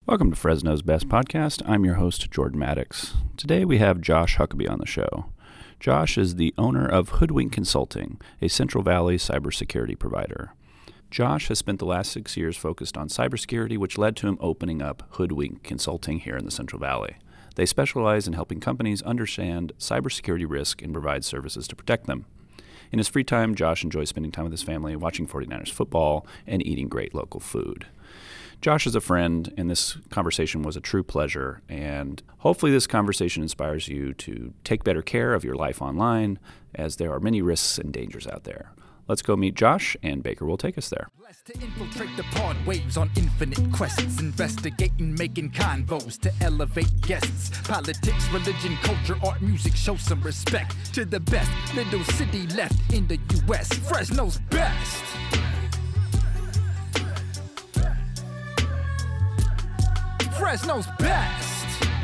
Welcome to Fresno's Best Podcast. I'm your host, Jordan Maddox. Today we have Josh Huckabee on the show. Josh is the owner of Hoodwink Consulting, a Central Valley cybersecurity provider. Josh has spent the last 6 years focused on cybersecurity, which led to him opening up Hoodwink Consulting here in the Central Valley. They specialize in helping companies understand cybersecurity risk and provide services to protect them. In his free time, Josh enjoys spending time with his family, watching 49ers football, and eating great local food. Josh is a friend, and this conversation was a true pleasure, and hopefully this conversation inspires you to take better care of your life online, as there are many risks and dangers out there. Let's go meet Josh, and Baker will take us there. Blessed to infiltrate the pod waves on infinite quests, investigating, making convos to elevate guests. Politics, religion, culture, art, music, show some respect to the best little city left in the U.S. Fresno's best. Fresno's best.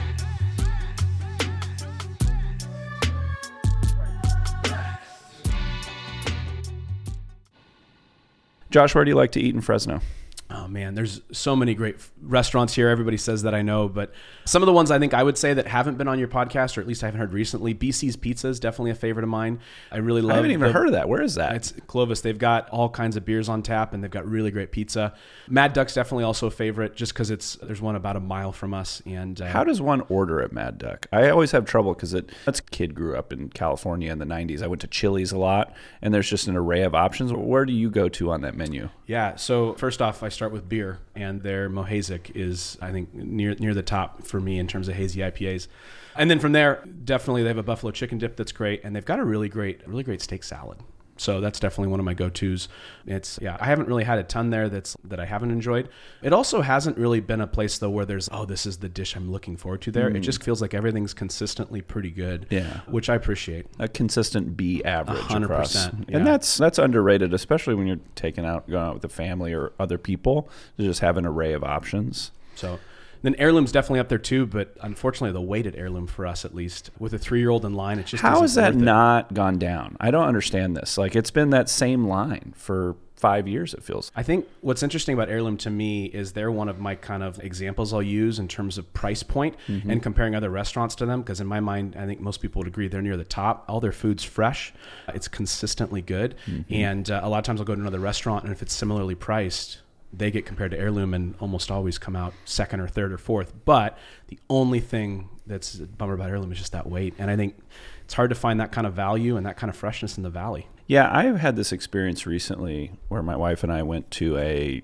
Josh, where do you like to eat in Fresno? Oh man, there's so many great restaurants here. Everybody says that I know, but some of the ones I think I would say that haven't been on your podcast, or at least I haven't heard recently, BC's Pizza is definitely a favorite of mine. I really love. I haven't even heard of that. Where is that? It's Clovis. They've got all kinds of beers on tap, and they've got really great pizza. Mad Duck's definitely also a favorite, just because there's one about a mile from us. And how does one order at Mad Duck? I always have trouble because that's a kid grew up in California in the 90s. I went to Chili's a lot, and there's just an array of options. Where do you go to on that menu? Yeah, so first off, I start with beer, and their Mohazic is, I think, near the top for me in terms of hazy IPAs. And then from there, definitely they have a buffalo chicken dip that's great, and they've got a really great steak salad. So that's definitely one of my go-tos. I haven't really had a ton there that I haven't enjoyed. It also hasn't really been a place though where there's, this is the dish I'm looking forward to there. It just feels like everything's consistently pretty good, which I appreciate. A consistent B average 100%, across. yeah. And that's underrated, especially when you're going out with the family or other people, to just have an array of options. So then Heirloom's definitely up there too, but unfortunately the wait at Heirloom for us, at least with a 3-year-old in line, it just how has that worth it. Not gone down? I don't understand this. Like, it's been that same line for 5 years, it feels. I think what's interesting about Heirloom to me is they're one of my kind of examples I'll use in terms of price point and comparing other restaurants to them, because in my mind, I think most people would agree they're near the top. All their food's fresh. It's consistently good. And a lot of times I'll go to another restaurant, and if it's similarly priced, they get compared to Heirloom and almost always come out second or third or fourth. But the only thing that's a bummer about Heirloom is just that wait. And I think it's hard to find that kind of value and that kind of freshness in the valley. Yeah, I've had this experience recently where my wife and I went to a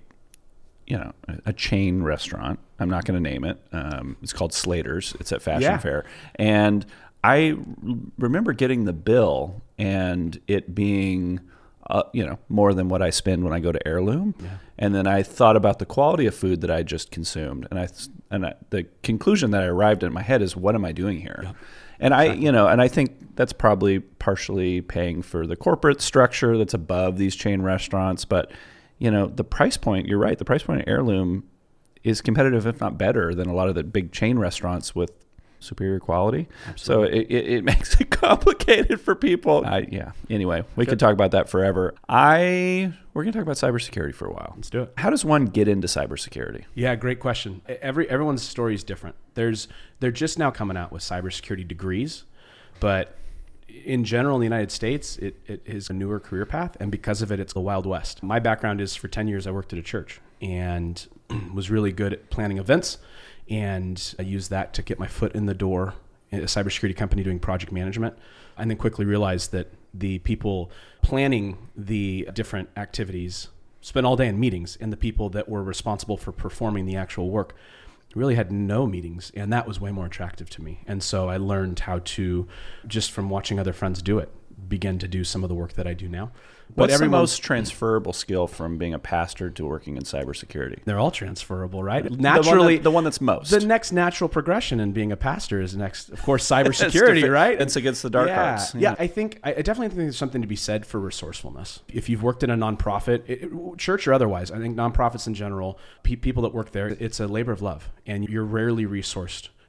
chain restaurant. I'm not going to name it. It's called Slater's. It's at Fashion Fair. And I remember getting the bill and it being more than what I spend when I go to Heirloom. Yeah. And then I thought about the quality of food that I just consumed. And the conclusion that I arrived at in my head is, what am I doing here? Yep. And I think that's probably partially paying for the corporate structure that's above these chain restaurants. But, the price point, you're right. The price point at Heirloom is competitive, if not better, than a lot of the big chain restaurants with superior quality. Absolutely. So it makes it complicated for people. Anyway, we could talk about that forever. We're going to talk about cybersecurity for a while. Let's do it. How does one get into cybersecurity? Yeah, great question. Everyone's story is different. They're just now coming out with cybersecurity degrees, but in general in the United States, it is a newer career path, and because of it, it's the Wild West. My background is for 10 years I worked at a church and was really good at planning events. And I used that to get my foot in the door in a cybersecurity company doing project management, and then quickly realized that the people planning the different activities spent all day in meetings, and the people that were responsible for performing the actual work really had no meetings, and that was way more attractive to me. And so I learned how to, just from watching other friends do it, begin to do some of the work that I do now. What's the most transferable skill from being a pastor to working in cybersecurity? They're all transferable, right? Naturally, the one that's most. The next natural progression in being a pastor is of course, cybersecurity, right? It's against the dark arts. Yeah, I definitely think there's something to be said for resourcefulness. If you've worked in a nonprofit, church or otherwise, I think nonprofits in general, people that work there, it's a labor of love, and you're rarely resourced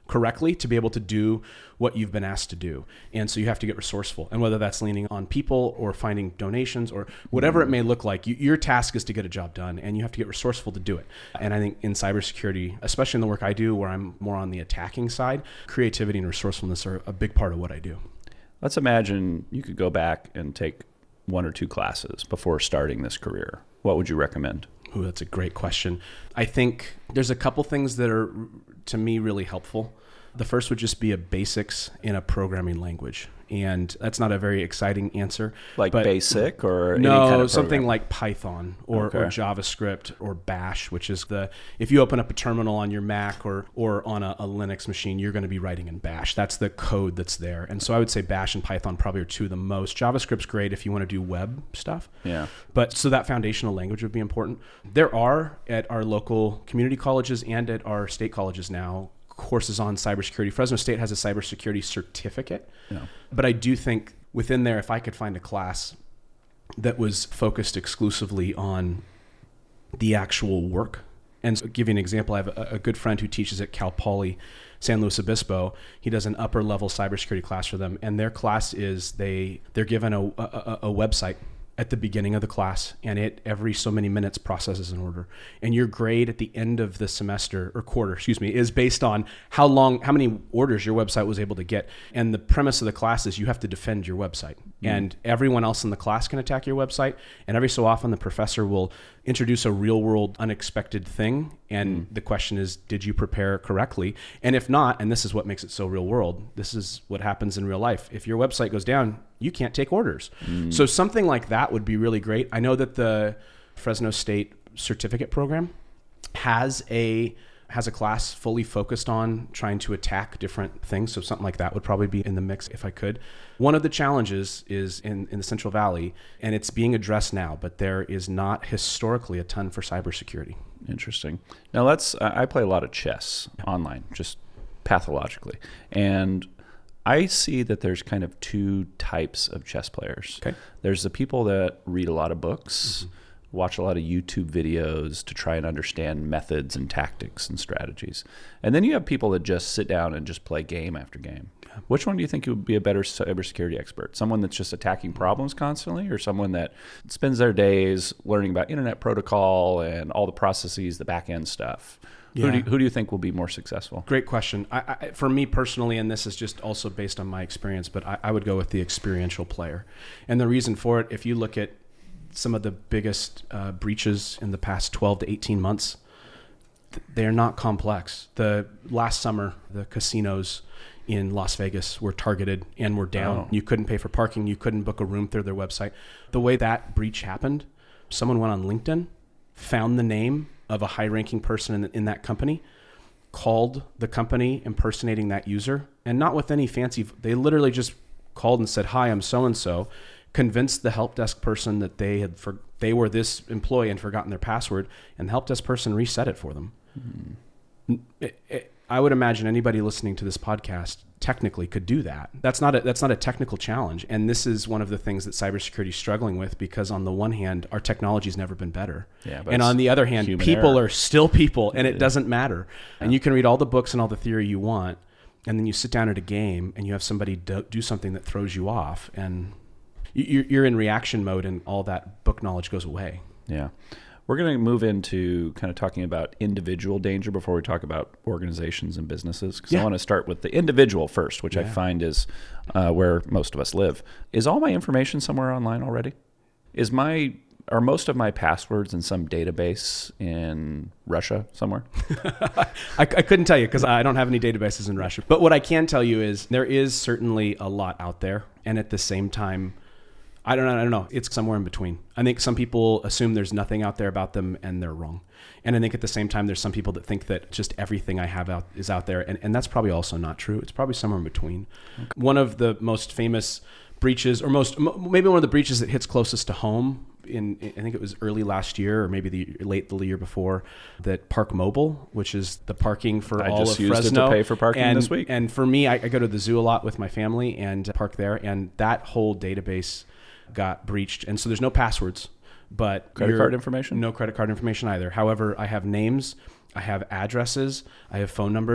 correctly to be able to do what you've been asked to do. And so you have to get resourceful. And whether that's leaning on people or finding donations or whatever it may look like, your task is to get a job done, and you have to get resourceful to do it. And I think in cybersecurity, especially in the work I do where I'm more on the attacking side, creativity and resourcefulness are a big part of what I do. Let's imagine you could go back and take 1 or 2 classes before starting this career. What would you recommend? Ooh, that's a great question. I think there's a couple things that are, to me, really helpful. The first would just be a basics in a programming language. And that's not a very exciting answer. Like BASIC or no, any kind of something program? like Python or JavaScript or Bash, which is if you open up a terminal on your Mac or on a Linux machine, you're going to be writing in Bash. That's the code that's there. And so I would say Bash and Python probably are 2 of the most. JavaScript's great if you want to do web stuff. Yeah. But so that foundational language would be important. There are at our local community colleges and at our state colleges now courses on cybersecurity. Fresno State has a cybersecurity certificate. Yeah. But I do think within there, if I could find a class that was focused exclusively on the actual work. And so, give you an example, I have a good friend who teaches at Cal Poly San Luis Obispo. He does an upper level cybersecurity class for them. And their class is they're given a website at the beginning of the class, and it every so many minutes processes an order. And your grade at the end of the semester or quarter, is based on how many orders your website was able to get. And the premise of the class is you have to defend your website. And everyone else in the class can attack your website. And every so often the professor will introduce a real world unexpected thing. And the question is, did you prepare correctly? And if not, and this is what makes it so real world, this is what happens in real life. If your website goes down, you can't take orders. So something like that would be really great. I know that the Fresno State certificate program has a class fully focused on trying to attack different things. So something like that would probably be in the mix if I could. One of the challenges is in the Central Valley, and it's being addressed now, but there is not historically a ton for cybersecurity. Interesting. Now I play a lot of chess online, just pathologically. And I see that there's kind of 2 types of chess players. Okay. There's the people that read a lot of books, watch a lot of YouTube videos to try and understand methods and tactics and strategies. And then you have people that just sit down and just play game after game. Yeah. Which one do you think would be a better cybersecurity expert? Someone that's just attacking problems constantly, or someone that spends their days learning about internet protocol and all the processes, the back end stuff? Yeah. Who do you think will be more successful? Great question. For me personally, and this is just also based on my experience, but I would go with the experiential player. And the reason for it, if you look at some of the biggest breaches in the past 12 to 18 months, they're not complex. The last summer, the casinos in Las Vegas were targeted and were down. Oh. You couldn't pay for parking. You couldn't book a room through their website. The way that breach happened, someone went on LinkedIn, found the name of a high-ranking person in that company, called the company impersonating that user, and not with any fancy, they literally just called and said, "Hi, I'm so-and-so," convinced the help desk person that they were this employee and forgotten their password, and the help desk person reset it for them. I would imagine anybody listening to this podcast technically could do that. That's not a technical challenge. And this is one of the things that cybersecurity is struggling with, because on the one hand, our technology's never been better. Yeah, and on the other hand, people are still people, and it doesn't matter. Yeah. And you can read all the books and all the theory you want, and then you sit down at a game and you have somebody do something that throws you off, and you're in reaction mode, and all that book knowledge goes away. Yeah. We're going to move into kind of talking about individual danger before we talk about organizations and businesses, because I want to start with the individual first, which I find is where most of us live. Is all my information somewhere online already? Are most of my passwords in some database in Russia somewhere? I couldn't tell you, because I don't have any databases in Russia. But what I can tell you is there is certainly a lot out there, and at the same time, I don't know. It's somewhere in between. I think some people assume there's nothing out there about them, and they're wrong. And I think at the same time, there's some people that think that just everything I have is out there. And that's probably also not true. It's probably somewhere in between. Okay. One of the most famous breaches, or maybe one of the breaches that hits closest to home, I think it was early last year, or maybe late the year before, that Park Mobile, which is the parking for all of Fresno. I just used it to pay for parking this week. And for me, I go to the zoo a lot with my family and park there. And that whole database got breached, and so there's no passwords, but credit card information? No credit card information either. However, I have names, I have addresses, I have phone numbers,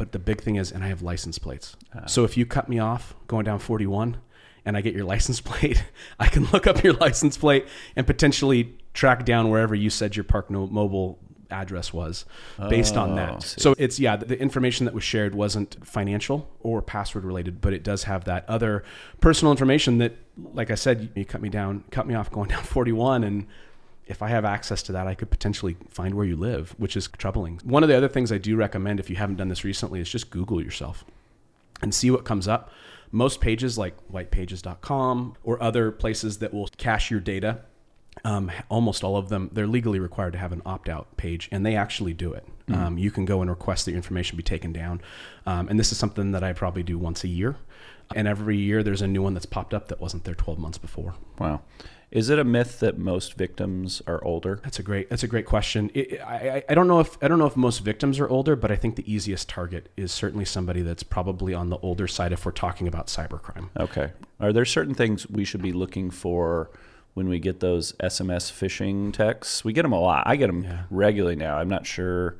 But the big thing is, and I have license plates. So if you cut me off going down 41 and I get your license plate, I can look up your license plate and potentially track down wherever you said your Park Mobile address was based on that. So it's, the information that was shared wasn't financial or password related, but it does have that other personal information that, like I said, you cut me off going down 41, and if I have access to that, I could potentially find where you live, which is troubling. One of the other things I do recommend, if you haven't done this recently, is just Google yourself and see what comes up. Most pages like whitepages.com or other places that will cache your data, almost all of them, they're legally required to have an opt-out page, and they actually do it. You can go and request that your information be taken down. And this is something that I probably do once a year. And every year there's a new one that's popped up that wasn't there 12 months before. Wow. Is it a myth that most victims are older? That's a great question. I don't know if most victims are older, but I think the easiest target is certainly somebody that's probably on the older side if we're talking about cybercrime. Okay. Are there certain things we should be looking for when we get those SMS phishing texts? We get them a lot. I get them regularly now. I'm not sure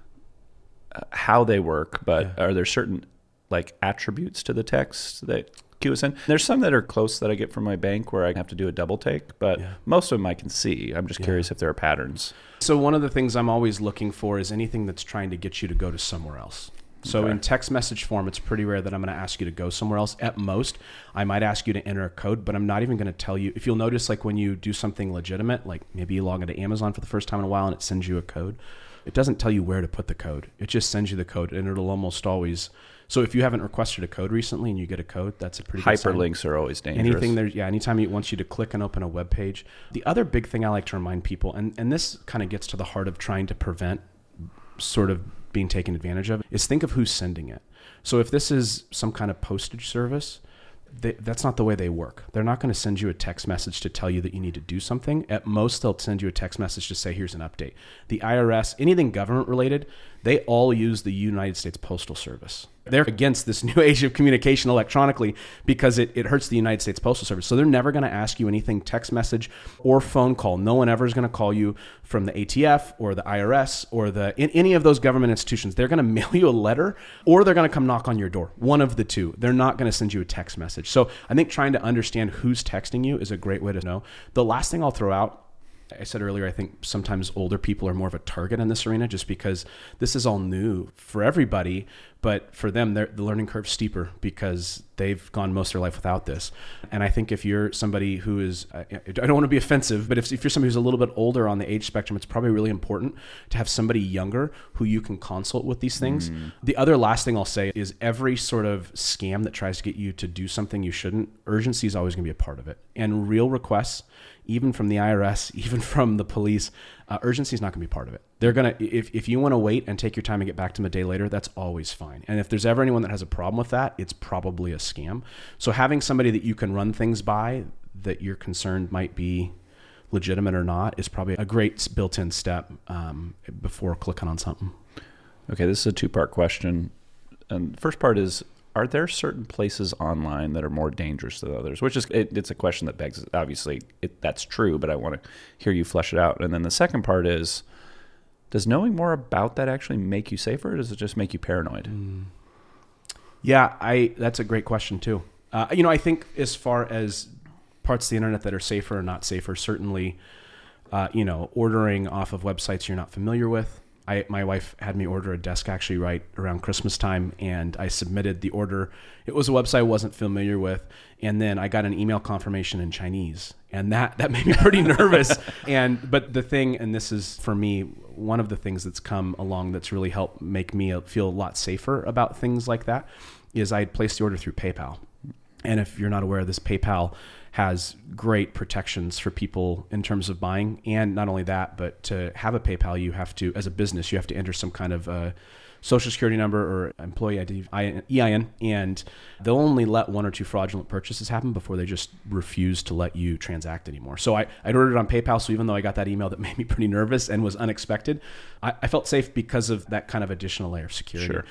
how they work, but are there certain attributes to the text that cue us in? There's some that are close that I get from my bank where I have to do a double take, but most of them I can see. I'm just curious if there are patterns. So one of the things I'm always looking for is anything that's trying to get you to go to somewhere else. So in text message form, it's pretty rare that I'm going to ask you to go somewhere else. At most, I might ask you to enter a code, but I'm not even going to tell you. If you'll notice, when you do something legitimate, like maybe you log into Amazon for the first time in a while and it sends you a code, it doesn't tell you where to put the code. It just sends you the code, and it'll almost always. So if you haven't requested a code recently and you get a code, that's a pretty good sign. Hyperlinks are always dangerous. Anytime it wants you to click and open a web page. The other big thing I like to remind people, and this kind of gets to the heart of trying to prevent sort of being taken advantage of, is think of who's sending it. So if this is some kind of postage service, that's not the way they work. They're not going to send you a text message to tell you that you need to do something. At most, they'll send you a text message to say, here's an update. The IRS, anything government related, they all use the United States Postal Service. They're against this new age of communication electronically because it hurts the United States Postal Service. So they're never going to ask you anything text message or phone call. No one ever is going to call you from the ATF or the IRS or any of those government institutions. They're going to mail you a letter or they're going to come knock on your door. One of the two. They're not going to send you a text message. So I think trying to understand who's texting you is a great way to know. The last thing I'll throw out, I said earlier, I think sometimes older people are more of a target in this arena just because this is all new for everybody. But for them, the learning curve's steeper because they've gone most of their life without this. And I think if you're somebody who is, I don't want to be offensive, but if you're somebody who's a little bit older on the age spectrum, it's probably really important to have somebody younger who you can consult with these things. The other last thing I'll say is every sort of scam that tries to get you to do something you shouldn't, urgency is always going to be a part of it. And real requests, even from the IRS, even from the police, urgency is not going to be part of it. They're going to, if you want to wait and take your time and get back to them a day later, that's always fine. And if there's ever anyone that has a problem with that, it's probably a scam. So having somebody that you can run things by that you're concerned might be legitimate or not is probably a great built-in step before clicking on something. Okay, this is a two-part question. And the first part is, are there certain places online that are more dangerous than others? Which is, it's a question that begs, obviously, that's true, but I want to hear you flesh it out. And then the second part is, does knowing more about that actually make you safer, or does it just make you paranoid? Yeah, that's a great question too. I think as far as parts of the internet that are safer or not safer, certainly, ordering off of websites you're not familiar with. My wife had me order a desk actually right around Christmas time, and I submitted the order. It was a website I wasn't familiar with, and then I got an email confirmation in Chinese, and that made me pretty nervous. But the thing, and this is for me, one of the things that's come along that's really helped make me feel a lot safer about things like that is I placed the order through PayPal. And if you're not aware of this, PayPal has great protections for people in terms of buying. And not only that, but to have a PayPal, you have to, as a business, you have to enter some kind of social security number or employee ID, EIN, and they'll only let one or two fraudulent purchases happen before they just refuse to let you transact anymore. So I'd ordered it on PayPal, so even though I got that email that made me pretty nervous and was unexpected, I felt safe because of that kind of additional layer of security. Sure.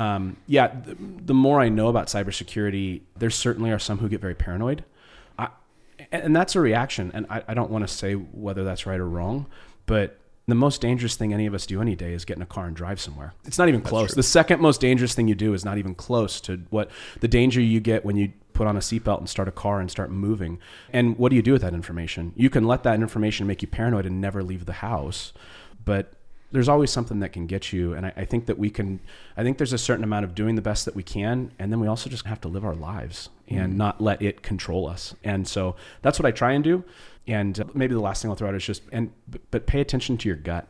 The more I know about cybersecurity, there certainly are some who get very paranoid. And that's a reaction. And I don't want to say whether that's right or wrong, but The most dangerous thing any of us do any day is get in a car and drive somewhere. It's not even close. The second most dangerous thing you do is not even close to what the danger you get when you put on a seatbelt and start a car and start moving. And what do you do with that information? You can let that information make you paranoid and never leave the house, but there's always something that can get you. And I think that I think there's a certain amount of doing the best that we can. And then we also just have to live our lives and not let it control us. And so that's what I try and do. And maybe the last thing I'll throw out is but pay attention to your gut.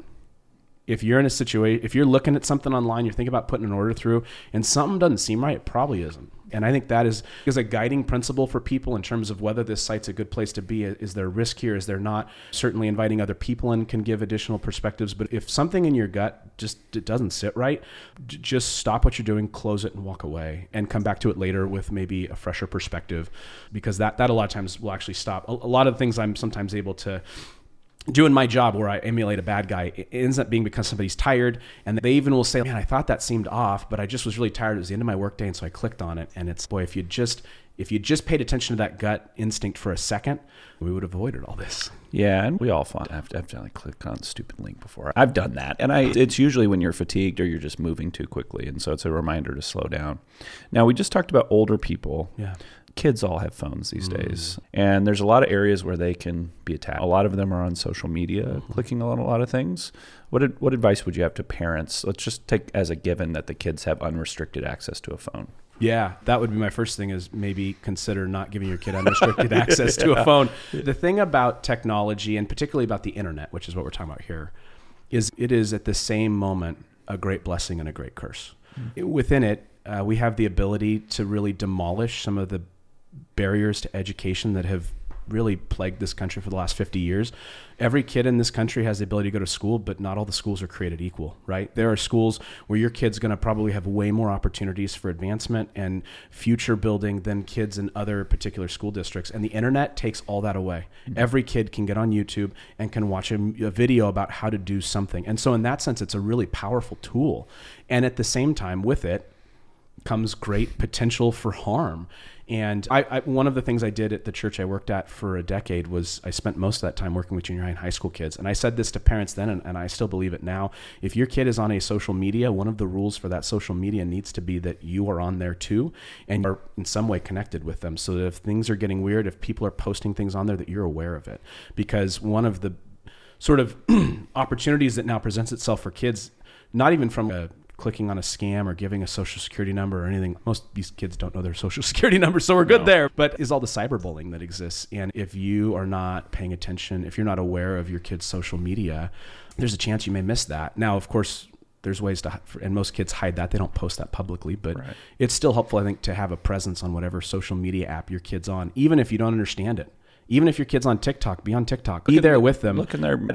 If you're in a situation, if you're looking at something online, you're thinking about putting an order through and something doesn't seem right, it probably isn't. And I think that is a guiding principle for people in terms of whether this site's a good place to be. Is there risk here? Is there not? Certainly inviting other people in can give additional perspectives. But if something in your gut it doesn't sit right, just stop what you're doing, close it and walk away and come back to it later with maybe a fresher perspective, because that a lot of times will actually stop. A lot of things I'm sometimes able to doing my job where I emulate a bad guy, it ends up being because somebody's tired, and they even will say, man, I thought that seemed off, but I just was really tired. It was the end of my workday, and so I clicked on it. And it's, boy, if you just paid attention to that gut instinct for a second, we would have avoided all this. Yeah, and we all have to like click on a stupid link before. I've done that, and it's usually when you're fatigued or you're just moving too quickly, and so it's a reminder to slow down. Now, we just talked about older people. Yeah. Kids all have phones these days, and there's a lot of areas where they can be attacked. A lot of them are on social media, clicking on a lot of things. What advice would you have to parents? Let's just take as a given that the kids have unrestricted access to a phone. Yeah, that would be my first thing, is maybe consider not giving your kid unrestricted access to a phone. The thing about technology, and particularly about the internet, which is what we're talking about here, is it is at the same moment a great blessing and a great curse. Within it, we have the ability to really demolish some of the barriers to education that have really plagued this country for the last 50 years. Every kid in this country has the ability to go to school, but not all the schools are created equal, right? There are schools where your kid's going to probably have way more opportunities for advancement and future building than kids in other particular school districts. And the internet takes all that away. Every kid can get on YouTube and can watch a video about how to do something. And so in that sense, it's a really powerful tool. And at the same time, with it comes great potential for harm. And I one of the things I did at the church I worked at for a decade was I spent most of that time working with junior high and high school kids. And I said this to parents then, and I still believe it now. If your kid is on a social media, one of the rules for that social media needs to be that you are on there too, and are in some way connected with them. So that if things are getting weird, if people are posting things on there, that you're aware of it. Because one of the sort of opportunities that now presents itself for kids, not even from clicking on a scam or giving a social security number or anything. Most of these kids don't know their social security number, so we're good there. But is all the cyberbullying that exists. And if you are not paying attention, if you're not aware of your kid's social media, there's a chance you may miss that. Now, of course, there's ways to, and most kids hide that. They don't post that publicly, but it's still helpful, I think, to have a presence on whatever social media app your kid's on, even if you don't understand it. Even if your kid's on TikTok, be on TikTok. Be there with them. Look in there.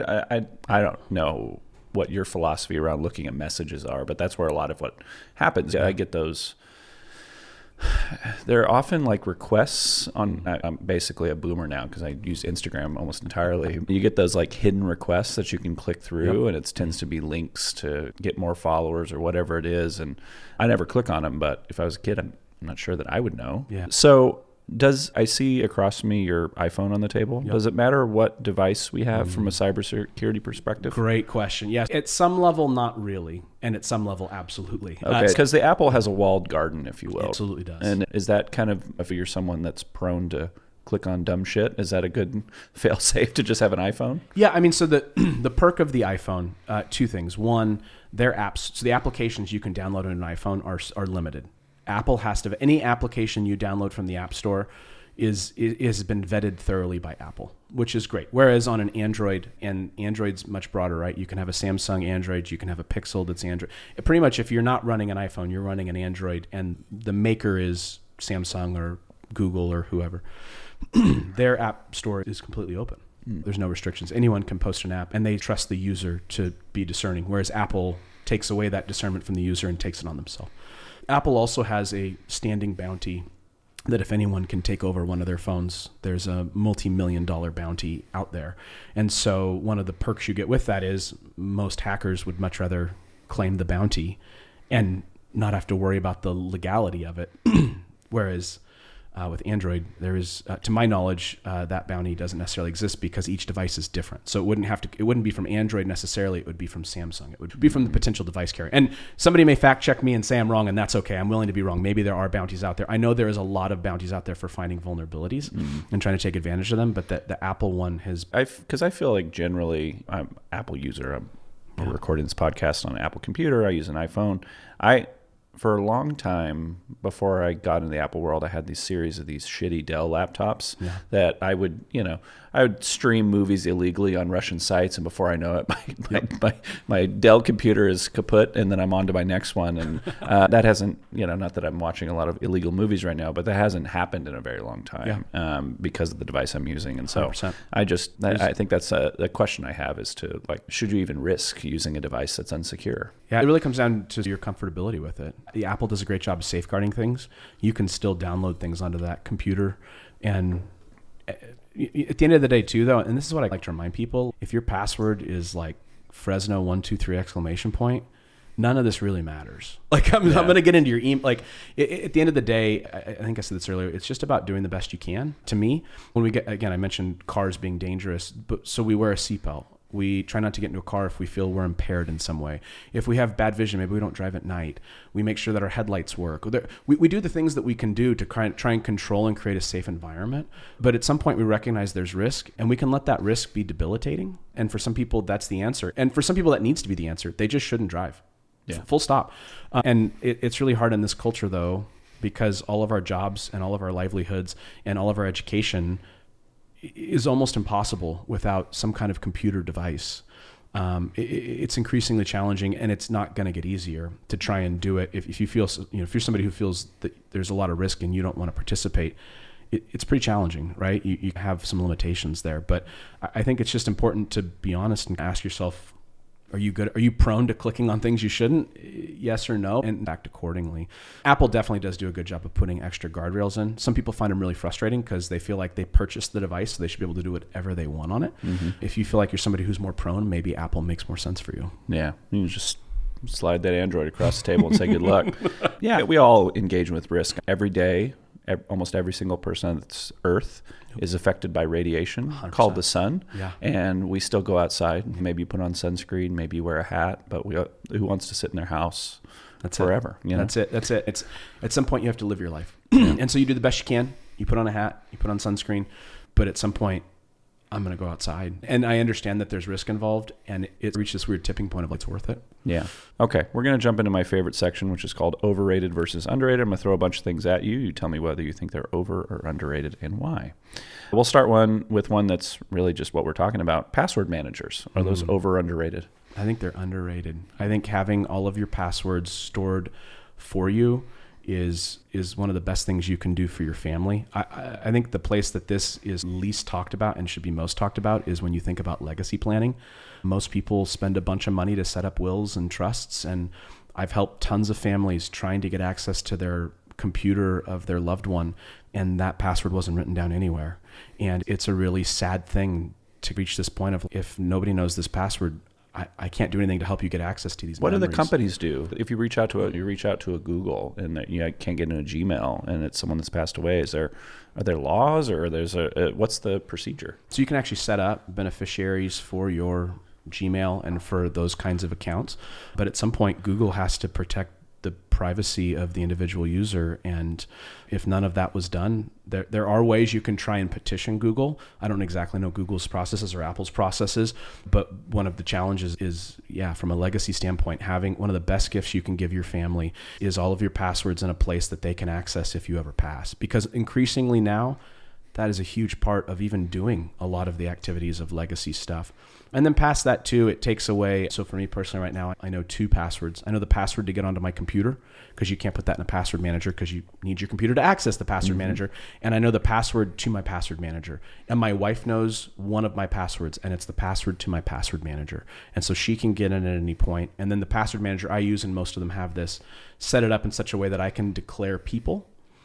I don't know what your philosophy around looking at messages are, but that's where a lot of what happens. I get those. They're often like requests on, I'm basically a boomer now because I use Instagram almost entirely. You get those like hidden requests that you can click through, and it tends to be links to get more followers or whatever it is. And I never click on them, but if I was a kid, I'm not sure that I would know. Yeah. So I see across from me your iPhone on the table? Yep. Does it matter what device we have from a cybersecurity perspective? Great question. Yes. At some level, not really. And at some level, absolutely. Okay. Because the Apple has a walled garden, if you will. It absolutely does. And is that kind of, if you're someone that's prone to click on dumb shit, is that a good fail-safe to just have an iPhone? Yeah. I mean, so the perk of the iPhone, two things. One, their apps, so the applications you can download on an iPhone are limited. Apple has to, any application you download from the App Store has been vetted thoroughly by Apple, which is great. Whereas on an Android, and Android's much broader, right? You can have a Samsung Android, you can have a Pixel that's Android. Pretty much if you're not running an iPhone, you're running an Android, and the maker is Samsung or Google or whoever. Their App Store is completely open. There's no restrictions. Anyone can post an app, and they trust the user to be discerning, whereas Apple takes away that discernment from the user and takes it on themselves. Apple also has a standing bounty that if anyone can take over one of their phones, there's a multi-million-dollar bounty out there. And so one of the perks you get with that is most hackers would much rather claim the bounty and not have to worry about the legality of it. Whereas With Android, there is, to my knowledge, that bounty doesn't necessarily exist because each device is different. So it wouldn't be from Android necessarily. It would be from Samsung. It would be from the potential device carrier. And somebody may fact check me and say I'm wrong, and that's okay. I'm willing to be wrong. Maybe there are bounties out there. I know there is a lot of bounties out there for finding vulnerabilities and trying to take advantage of them. But the Apple one has, because I feel like generally I'm an Apple user. I'm recording this podcast on an Apple computer. I use an iPhone. For a long time, before I got into the Apple world, I had these series of these shitty Dell laptops that I would stream movies illegally on Russian sites, and before I know it, my Dell computer is kaput, and then I'm on to my next one. And that hasn't, not that I'm watching a lot of illegal movies right now, but that hasn't happened in a very long time because of the device I'm using. And so 100%. I think that's the question I have is to, like, should you even risk using a device that's unsecure? Yeah, it really comes down to your comfortability with it. The Apple does a great job of safeguarding things. You can still download things onto that computer. And at the end of the day too, though, and this is what I like to remind people, if your password is like Fresno 123 exclamation point, none of this really matters. Like I'm going to get into your email. Like at the end of the day, I think I said this earlier, it's just about doing the best you can. To me, when we get, again, I mentioned cars being dangerous, but so we wear a seatbelt. We try not to get into a car if we feel we're impaired in some way. If we have bad vision, maybe we don't drive at night. We make sure that our headlights work. We do the things that we can do to try and control and create a safe environment. But at some point, we recognize there's risk, and we can let that risk be debilitating. And for some people, that's the answer. And for some people, that needs to be the answer. They just shouldn't drive. Yeah. Full stop. And it's really hard in this culture, though, because all of our jobs and all of our livelihoods and all of our education is almost impossible without some kind of computer device. It's increasingly challenging, and it's not going to get easier to try and do it. If you feel, if you're somebody who feels that there's a lot of risk and you don't want to participate, it's pretty challenging, right? You have some limitations there, but I think it's just important to be honest and ask yourself, are you good? Are you prone to clicking on things you shouldn't? Yes or no? And act accordingly. Apple definitely does do a good job of putting extra guardrails in. Some people find them really frustrating because they feel like they purchased the device, so they should be able to do whatever they want on it. Mm-hmm. If you feel like you're somebody who's more prone, maybe Apple makes more sense for you. Yeah, you just slide that Android across the table and say good luck. Yeah, we all engage with risk every day. Almost every single person on this earth is affected by radiation 100%. Called the sun. Yeah. And we still go outside. Maybe you put on sunscreen, maybe you wear a hat, but who wants to sit in their house forever? That's it. It's at some point you have to live your life. And so you do the best you can. You put on a hat, you put on sunscreen, but at some point I'm going to go outside. And I understand that there's risk involved, and it reached this weird tipping point of like, it's worth it. Yeah. Okay. We're going to jump into my favorite section, which is called overrated versus underrated. I'm going to throw a bunch of things at you. You tell me whether you think they're over or underrated and why. We'll start with one that's really just what we're talking about. Password managers. Are those over or underrated? I think they're underrated. I think having all of your passwords stored for you is one of the best things you can do for your family. I think the place that this is least talked about and should be most talked about is when you think about legacy planning. Most people spend a bunch of money to set up wills and trusts, and I've helped tons of families trying to get access to their computer of their loved one, and that password wasn't written down anywhere. And it's a really sad thing to reach this point of, if nobody knows this password, I can't do anything to help you get access to these What memories. do the companies do? If you reach out to a Google and you can't get into a Gmail and it's someone that's passed away, are there laws, or what's the procedure? So you can actually set up beneficiaries for your Gmail and for those kinds of accounts. But at some point, Google has to protect the privacy of the individual user. And if none of that was done, there are ways you can try and petition Google. I don't exactly know Google's processes or Apple's processes, but one of the challenges is, from a legacy standpoint, having one of the best gifts you can give your family is all of your passwords in a place that they can access if you ever pass. Because increasingly now, that is a huge part of even doing a lot of the activities of legacy stuff. And then past that too, it takes away. So for me personally right now, I know 2 passwords. I know the password to get onto my computer, because you can't put that in a password manager because you need your computer to access the password manager. And I know the password to my password manager. And my wife knows one of my passwords, and it's the password to my password manager. And so she can get in at any point. And then the password manager I use, and most of them have this, set it up in such a way that I can declare people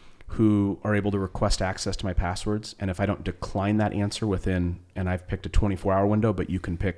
who are able to request access to my passwords. And if I don't decline that answer within, and I've picked a 24-hour window, but you can pick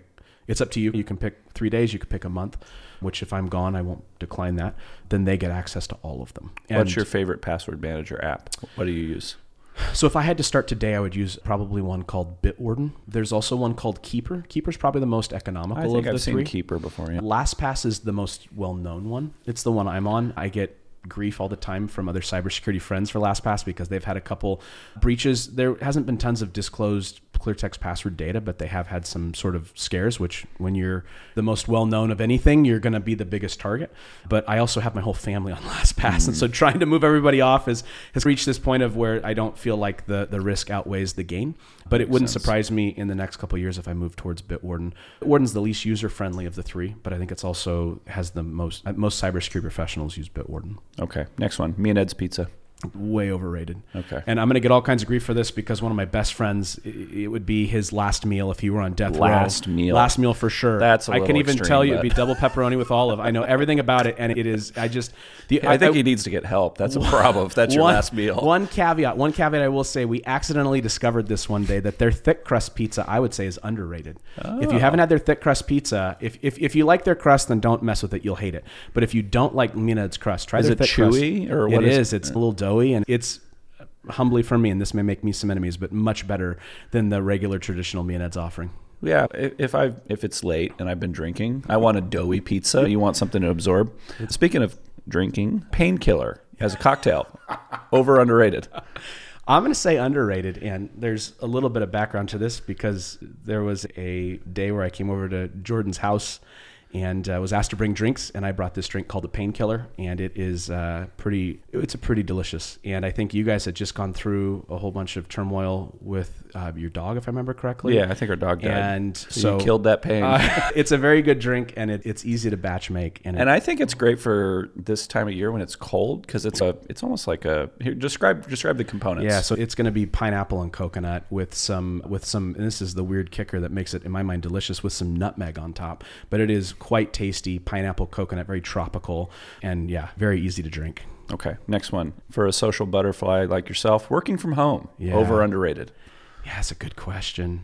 It's up to you. You can pick 3 days, you can pick a month, which if I'm gone, I won't decline that. Then they get access to all of them. And what's your favorite password manager app? What do you use? So if I had to start today, I would use probably one called Bitwarden. There's also one called Keeper. Keeper's probably the most economical of the three. I've seen Keeper before, yeah. LastPass is the most well-known one. It's the one I'm on. I get grief all the time from other cybersecurity friends for LastPass because they've had a couple breaches. There hasn't been tons of disclosed clear text password data, but they have had some sort of scares, which when you're the most well-known of anything, you're going to be the biggest target. But I also have my whole family on LastPass. And so trying to move everybody off has reached this point of where I don't feel like the risk outweighs the gain. But it wouldn't surprise me in the next couple of years if I move towards Bitwarden. Bitwarden's the least user-friendly of the three, but I think it's also has the most cybersecurity professionals use Bitwarden. Okay, next one, Me and Ed's Pizza. Way overrated. Okay. And I'm going to get all kinds of grief for this because one of my best friends, it would be his last meal if he were on death row. Last meal for sure. That's a I little can even extreme, tell you but it'd be double pepperoni with olive. I know everything about it, and it is. I think he needs to get help. That's a problem if that's your last meal. One caveat I will say, we accidentally discovered this one day that their thick crust pizza, I would say, is underrated. Oh. If you haven't had their thick crust pizza, if you like their crust, then don't mess with it. You'll hate it. But if you don't like Me and Ed's crust, try their thick crust. Is it chewy or what? It is. It's a little doughy, and it's humbly for me, and this may make me some enemies, but much better than the regular traditional Me and Ed's offering. Yeah, if it's late and I've been drinking, I want a doughy pizza. You want something to absorb. Speaking of drinking, Painkiller as a cocktail, over or underrated? I'm going to say underrated, and there's a little bit of background to this because there was a day where I came over to Jordan's house and was asked to bring drinks, and I brought this drink called the Painkiller, and it is pretty delicious. And I think you guys had just gone through a whole bunch of turmoil with your dog, if I remember correctly. Yeah, I think our dog died. And so you killed that pain. It's a very good drink, and it's easy to batch make. And I think it's great for this time of year when it's cold because it's almost like here, describe the components. Yeah, so it's going to be pineapple and coconut with some, and this is the weird kicker that makes it in my mind delicious, with some nutmeg on top. But it is quite tasty, pineapple, coconut, very tropical, and yeah, very easy to drink. Okay, next one. For a social butterfly like yourself, working from home, over or underrated? Yeah, that's a good question.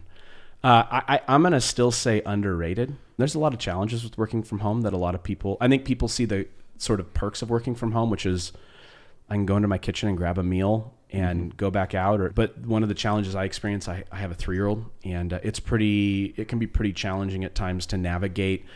I'm going to still say underrated. There's a lot of challenges with working from home that I think people see the sort of perks of working from home, which is I can go into my kitchen and grab a meal and go back out. But one of the challenges I experience, I have a 3-year-old, and it can be pretty challenging at times to navigate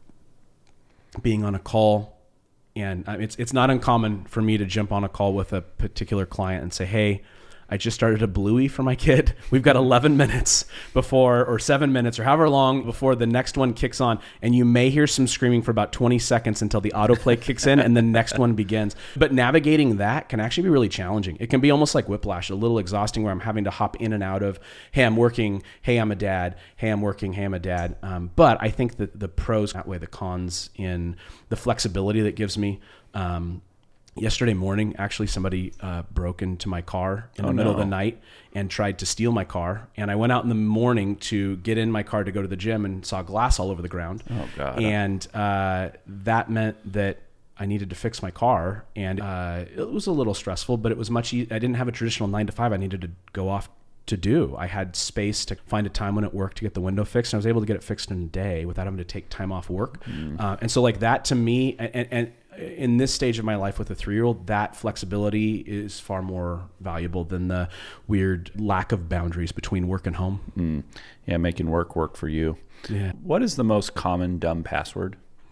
being on a call. And it's not uncommon for me to jump on a call with a particular client and say, hey, I just started a Bluey for my kid. We've got 11 minutes before, or 7 minutes, or however long before the next one kicks on. And you may hear some screaming for about 20 seconds until the autoplay kicks in and the next one begins. But navigating that can actually be really challenging. It can be almost like whiplash, a little exhausting, where I'm having to hop in and out of, hey, I'm working, hey, I'm a dad, hey, I'm working, hey, I'm a dad. But I think that the pros outweigh the cons in the flexibility that gives me. Yesterday morning, actually, somebody broke into my car in the middle of the night and tried to steal my car. And I went out in the morning to get in my car to go to the gym and saw glass all over the ground. Oh, God. And that meant that I needed to fix my car. And it was a little stressful, but it was much easier. I didn't have a traditional 9 to 5 I needed to go off to do. I had space to find a time when it worked to get the window fixed, and I was able to get it fixed in a day without having to take time off work. And so like that to me, and in this stage of my life with a 3-year-old, that flexibility is far more valuable than the weird lack of boundaries between work and home. Yeah, making work for you. Yeah. What is the most common dumb password?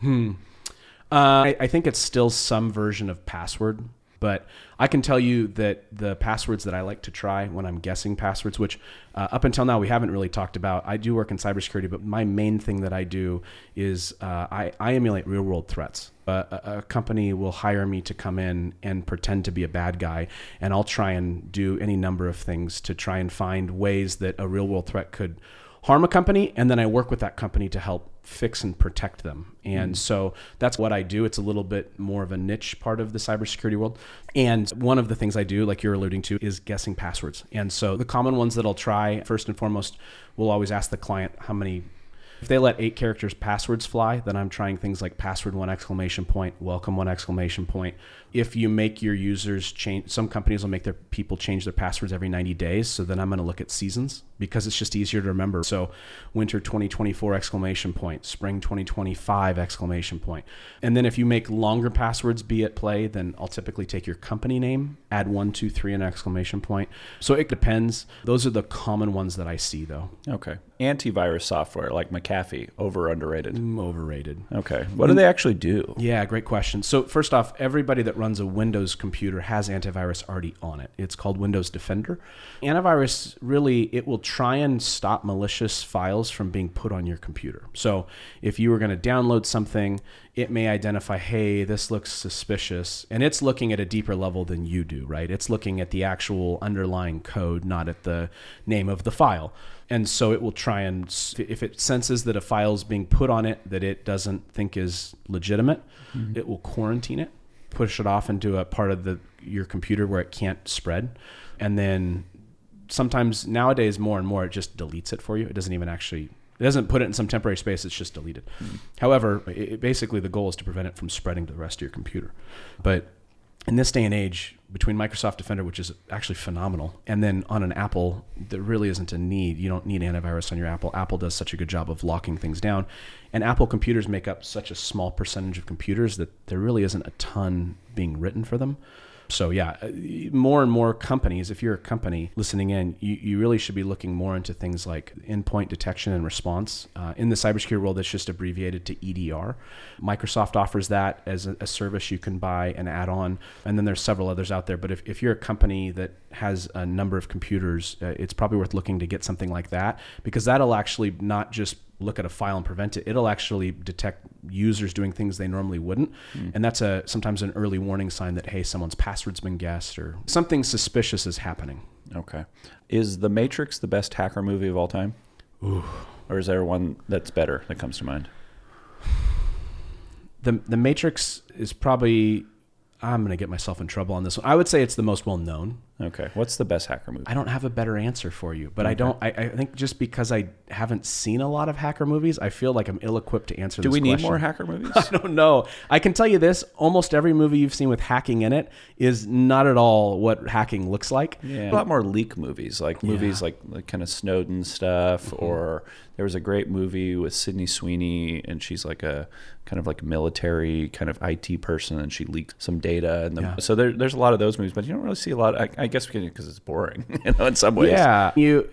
I think it's still some version of password. But I can tell you that the passwords that I like to try when I'm guessing passwords, which up until now we haven't really talked about. I do work in cybersecurity, but my main thing that I do is I emulate real world threats. A company will hire me to come in and pretend to be a bad guy, and I'll try and do any number of things to try and find ways that a real world threat could harm a company, and then I work with that company to help fix and protect them. And so that's what I do. It's a little bit more of a niche part of the cybersecurity world. And one of the things I do, like you're alluding to, is guessing passwords. And so the common ones that I'll try, first and foremost, we'll always ask the client how many. If they let 8 characters passwords fly, then I'm trying things like password 1!, welcome 1!. If you make your users change, some companies will make their people change their passwords every 90 days. So then I'm going to look at seasons. because it's just easier to remember. So winter 2024 exclamation point, spring 2025 exclamation point. And then if you make longer passwords be at play, then I'll typically take your company name, add 1, 2, 3 an exclamation point. So it depends. Those are the common ones that I see though. Okay. Antivirus software like McAfee, over or underrated? Overrated. Okay. What do they actually do? Yeah, great question. So first off, everybody that runs a Windows computer has antivirus already on it. It's called Windows Defender. Antivirus really, it will try and stop malicious files from being put on your computer. So if you were going to download something, it may identify, hey, this looks suspicious. And it's looking at a deeper level than you do, right? It's looking at the actual underlying code, not at the name of the file. And so it will try and, if it senses that a file is being put on it that it doesn't think is legitimate, it will quarantine it, push it off into a part of your computer where it can't spread. And then sometimes nowadays, more and more, it just deletes it for you. It doesn't put it in some temporary space. It's just deleted. However, basically the goal is to prevent it from spreading to the rest of your computer. But in this day and age, between Microsoft Defender, which is actually phenomenal, and then on an Apple, there really isn't a need. You don't need antivirus on your Apple. Apple does such a good job of locking things down. And Apple computers make up such a small percentage of computers that there really isn't a ton being written for them. So yeah, more and more companies, if you're a company listening in, you really should be looking more into things like endpoint detection and response. In the cybersecurity world, it's just abbreviated to EDR. Microsoft offers that as a service you can buy and add on. And then there's several others out there. But if you're a company that has a number of computers, it's probably worth looking to get something like that, because that'll actually not just look at a file and prevent it. It'll actually detect users doing things they normally wouldn't. And that's sometimes an early warning sign that, hey, someone's password's been guessed or something suspicious is happening. Okay. Is The Matrix the best hacker movie of all time? Ooh. Or is there one that's better that comes to mind? The Matrix is probably, I'm going to get myself in trouble on this one. I would say it's the most well known. Okay. What's the best hacker movie? I don't have a better answer for you, but I think just because I haven't seen a lot of hacker movies, I feel like I'm ill-equipped to answer this question. Do we need more hacker movies? I don't know. I can tell you this, almost every movie you've seen with hacking in it is not at all what hacking looks like. Yeah. A lot more leak movies, like movies like kind of Snowden stuff, or there was a great movie with Sydney Sweeney, and she's like a kind of like military kind of IT person, and she leaked some data. And so there's a lot of those movies, but you don't really see a lot. I guess because it's boring, in some ways. Yeah,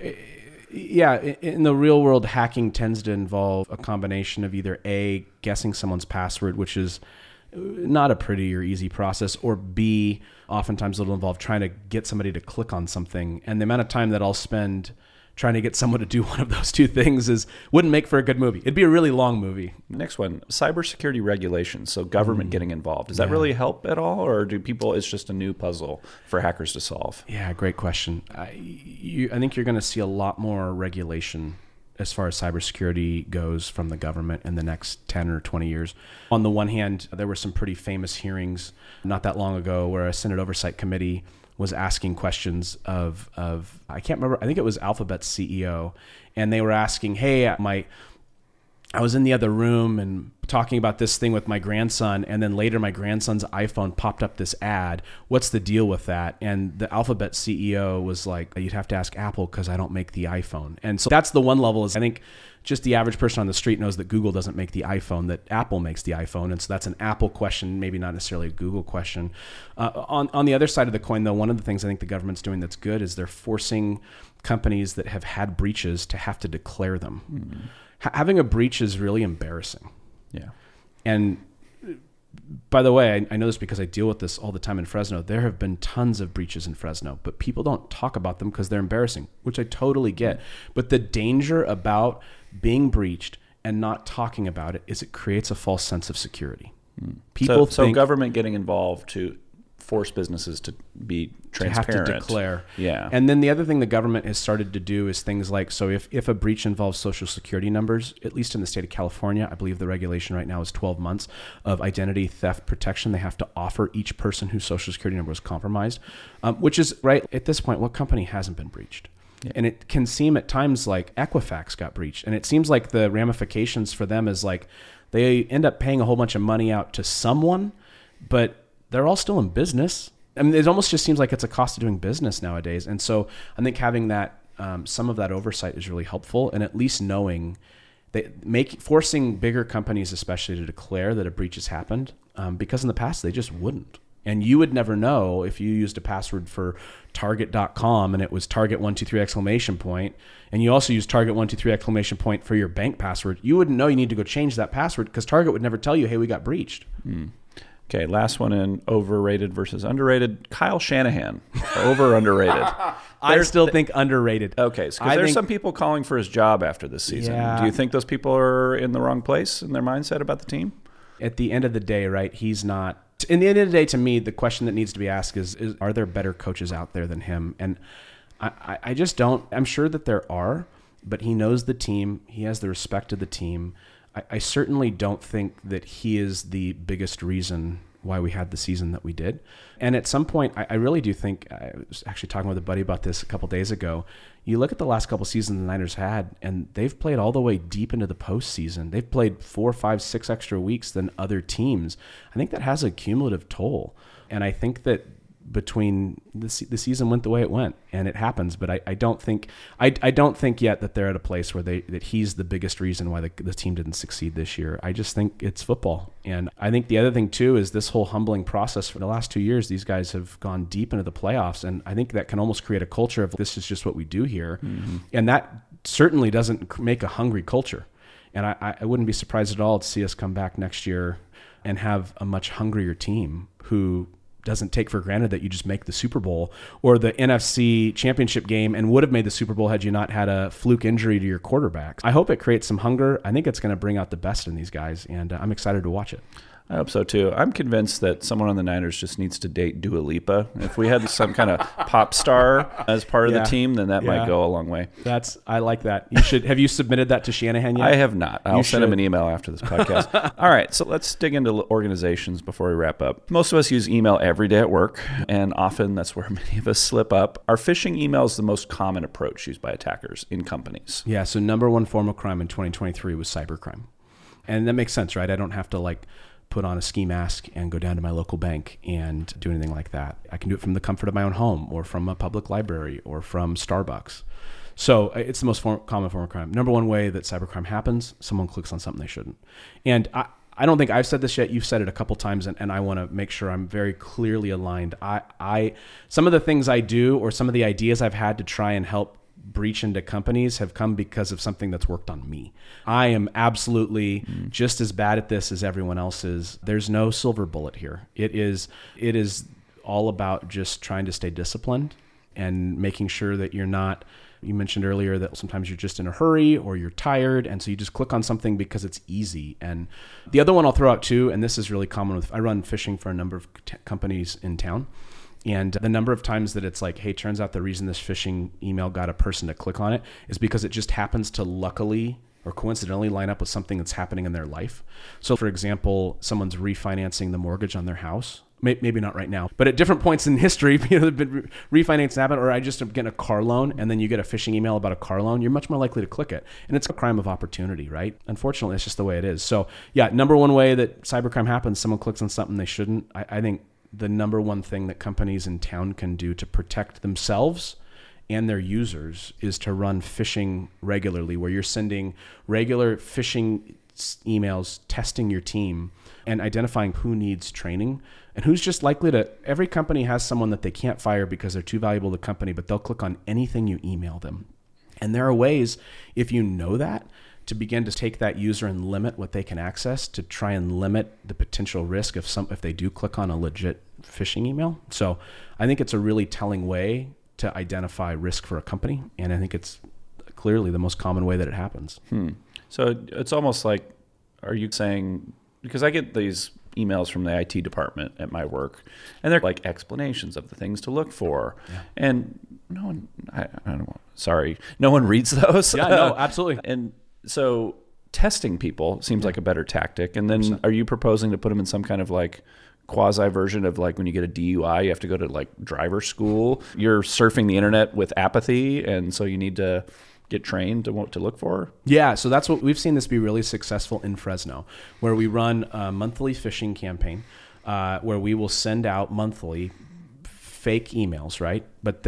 in the real world, hacking tends to involve a combination of either A, guessing someone's password, which is not a pretty or easy process, or B, oftentimes it'll involve trying to get somebody to click on something. And the amount of time that I'll spend trying to get someone to do one of those two things wouldn't make for a good movie. It'd be a really long movie. Next one, cybersecurity regulations. So government getting involved. Does that really help at all? Or it's just a new puzzle for hackers to solve? Yeah, great question. I think you're going to see a lot more regulation as far as cybersecurity goes from the government in the next 10 or 20 years. On the one hand, there were some pretty famous hearings not that long ago where a Senate Oversight Committee was asking questions of I can't remember, I think it was Alphabet's CEO, and they were asking, hey, I was in the other room and talking about this thing with my grandson, and then later my grandson's iPhone popped up this ad. What's the deal with that? And the Alphabet CEO was like, you'd have to ask Apple because I don't make the iPhone. And so that's the one level, is I think just the average person on the street knows that Google doesn't make the iPhone, that Apple makes the iPhone. And so that's an Apple question, maybe not necessarily a Google question. On the other side of the coin, though, one of the things I think the government's doing that's good is they're forcing companies that have had breaches to have to declare them. Mm-hmm. Having a breach is really embarrassing. Yeah. And by the way, I know this because I deal with this all the time in Fresno. There have been tons of breaches in Fresno, but people don't talk about them because they're embarrassing, which I totally get. But the danger about being breached and not talking about it is it creates a false sense of security. People so government getting involved to force businesses to be transparent. To have to declare. Yeah. And then the other thing the government has started to do is things like, so if a breach involves social security numbers, at least in the state of California, I believe the regulation right now is 12 months of identity theft protection. They have to offer each person whose social security number was compromised, which is, right, at this point, what company hasn't been breached? Yeah. And it can seem at times like Equifax got breached. And it seems like the ramifications for them is like they end up paying a whole bunch of money out to someone, but they're all still in business. I mean, it almost just seems like it's a cost of doing business nowadays. And so I think having that some of that oversight is really helpful, and at least knowing forcing bigger companies especially to declare that a breach has happened, because in the past they just wouldn't. And you would never know if you used a password for target.com and it was target123 ! And you also used target123 ! For your bank password. You wouldn't know you need to go change that password because Target would never tell you, hey, we got breached. Okay, last one in overrated versus underrated. Kyle Shanahan, over or underrated? I still think underrated. Okay, because there's some people calling for his job after this season. Yeah. Do you think those people are in the wrong place in their mindset about the team? At the end of the day, right, he's not. In the end of the day, to me, the question that needs to be asked is are there better coaches out there than him? And I just don't. I'm sure that there are, but he knows the team. He has the respect of the team. I certainly don't think that he is the biggest reason why we had the season that we did. And at some point, I really do think, I was actually talking with a buddy about this a couple days ago. You look at the last couple seasons the Niners had, and they've played all the way deep into the postseason. They've played 4, 5, 6 extra weeks than other teams. I think that has a cumulative toll. And I think that between the season went the way it went, and it happens. But I don't think yet that they're at a place where that he's the biggest reason why the team didn't succeed this year. I just think it's football. And I think the other thing too is this whole humbling process. For the last 2 years, these guys have gone deep into the playoffs, and I think that can almost create a culture of this is just what we do here. Mm-hmm. And that certainly doesn't make a hungry culture. And I wouldn't be surprised at all to see us come back next year and have a much hungrier team who doesn't take for granted that you just make the Super Bowl or the NFC Championship game and would have made the Super Bowl had you not had a fluke injury to your quarterback. I hope it creates some hunger. I think it's going to bring out the best in these guys, and I'm excited to watch it. I hope so too. I'm convinced that someone on the Niners just needs to date Dua Lipa. If we had some kind of pop star as part of the team, then that might go a long way. I like that. You should. Have you submitted that to Shanahan yet? I have not. I'll send him an email after this podcast. All right, so let's dig into organizations before we wrap up. Most of us use email every day at work, and often that's where many of us slip up. Are phishing emails the most common approach used by attackers in companies? Yeah, so number one form of crime in 2023 was cybercrime. And that makes sense, right? I don't have to put on a ski mask and go down to my local bank and do anything like that. I can do it from the comfort of my own home or from a public library or from Starbucks. So it's the most common form of crime. Number one way that cybercrime happens, someone clicks on something they shouldn't. And I don't think I've said this yet. You've said it a couple times, and I want to make sure I'm very clearly aligned. Some of the things I do or some of the ideas I've had to try and help breach into companies have come because of something that's worked on me. I am absolutely just as bad at this as everyone else is. There's no silver bullet here. It is all about just trying to stay disciplined and making sure that you're not. You mentioned earlier that sometimes you're just in a hurry or you're tired, and so you just click on something because it's easy. And the other one I'll throw out too, and this is really common I run phishing for a number of companies in town. And the number of times that it's like, hey, turns out the reason this phishing email got a person to click on it is because it just happens to luckily or coincidentally line up with something that's happening in their life. So for example, someone's refinancing the mortgage on their house. Maybe not right now, but at different points in history, refinancing happen, or I just am getting a car loan and then you get a phishing email about a car loan, you're much more likely to click it. And it's a crime of opportunity, right? Unfortunately, it's just the way it is. So yeah, number one way that cybercrime happens, someone clicks on something they shouldn't. I think the number one thing that companies in town can do to protect themselves and their users is to run phishing regularly, where you're sending regular phishing emails, testing your team and identifying who needs training and who's just likely to. Every company has someone that they can't fire because they're too valuable to the company, but they'll click on anything you email them. And there are ways, if you know that, to begin to take that user and limit what they can access to try and limit the potential risk if they do click on a legit phishing email. So I think it's a really telling way to identify risk for a company. And I think it's clearly the most common way that it happens. So it's almost like, are you saying, because I get these emails from the IT department at my work, and they're like explanations of the things to look for. Yeah. And no one reads those. Yeah, no, absolutely. And so testing people seems like a better tactic. And then 100%. Are you proposing to put them in some kind of quasi version of when you get a DUI, you have to go to driver school? You're surfing the internet with apathy, and so you need to get trained to what to look for? Yeah, so that's what we've seen this be really successful in Fresno, where we run a monthly phishing campaign where we will send out monthly fake emails, right? But that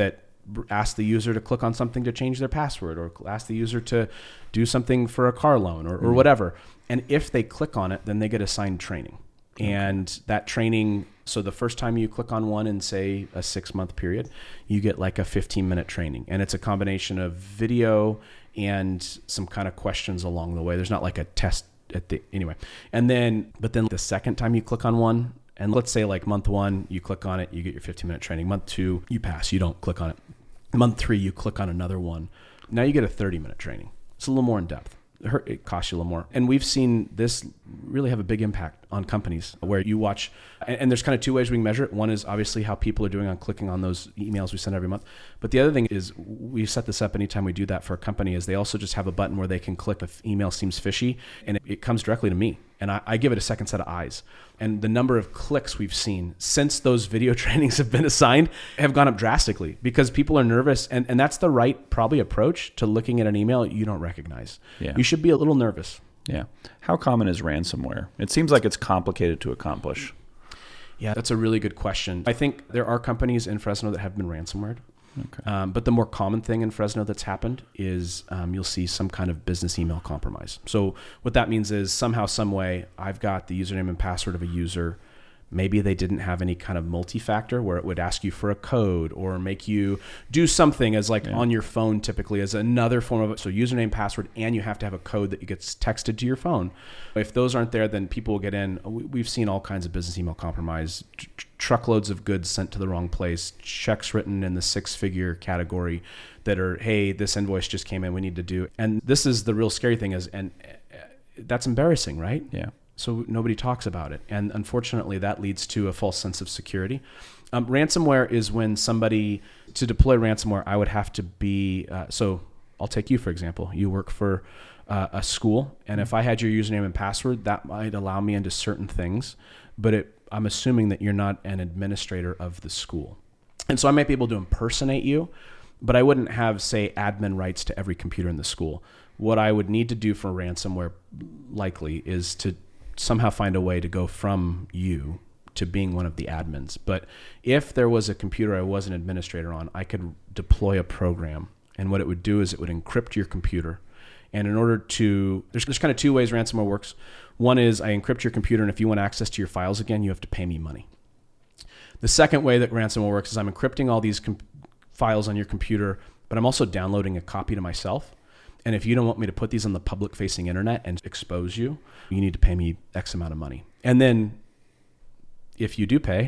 ask the user to click on something to change their password, or ask the user to do something for a car loan, or whatever. And if they click on it, then they get assigned training. And that training, so the first time you click on one in, say, a 6-month period, you get like a 15-minute training. And it's a combination of video and some kind of questions along the way. There's not like a test anyway. But then the second time you click on one, and let's say like month 1, you click on it, you get your 15-minute training. Month 2, you pass, you don't click on it. Month 3, you click on another one. Now you get a 30-minute training. It's a little more in depth. It costs you a little more. And we've seen this really have a big impact on companies where you watch, and there's kind of 2 ways we can measure it. One is obviously how people are doing on clicking on those emails we send every month. But the other thing is, we set this up anytime we do that for a company, is they also just have a button where they can click if email seems fishy, and it comes directly to me. And I give it a second set of eyes. And the number of clicks we've seen since those video trainings have been assigned have gone up drastically, because people are nervous. And that's the right probably approach to looking at an email you don't recognize. Yeah. You should be a little nervous. Yeah. How common is ransomware? It seems like it's complicated to accomplish. Yeah, that's a really good question. I think there are companies in Fresno that have been ransomwared. Okay. But the more common thing in Fresno that's happened is you'll see some kind of business email compromise. So what that means is somehow, some way, I've got the username and password of a user. Maybe they didn't have any kind of multi-factor where it would ask you for a code or make you do something as like on your phone, typically as another form of it. So username, password, and you have to have a code that gets texted to your phone. If those aren't there, then people will get in. We've seen all kinds of business email compromise, truckloads of goods sent to the wrong place, checks written in the 6-figure category that are, hey, this invoice just came in, we need to do. And this is the real scary thing is, and that's embarrassing, right? Yeah. So nobody talks about it. And unfortunately, that leads to a false sense of security. Ransomware is when somebody, to deploy ransomware, I would have to be, so I'll take you, for example. You work for a school, and if I had your username and password, that might allow me into certain things, but I'm assuming that you're not an administrator of the school. And so I might be able to impersonate you, but I wouldn't have, say, admin rights to every computer in the school. What I would need to do for ransomware likely is to somehow find a way to go from you to being one of the admins. But if there was a computer I was an administrator on, I could deploy a program. And what it would do is it would encrypt your computer. And in order to, there's kind of 2 ways ransomware works. One is I encrypt your computer, and if you want access to your files again, you have to pay me money. The second way that ransomware works is I'm encrypting all these files on your computer, but I'm also downloading a copy to myself. And if you don't want me to put these on the public-facing internet and expose you, you need to pay me X amount of money. And then if you do pay,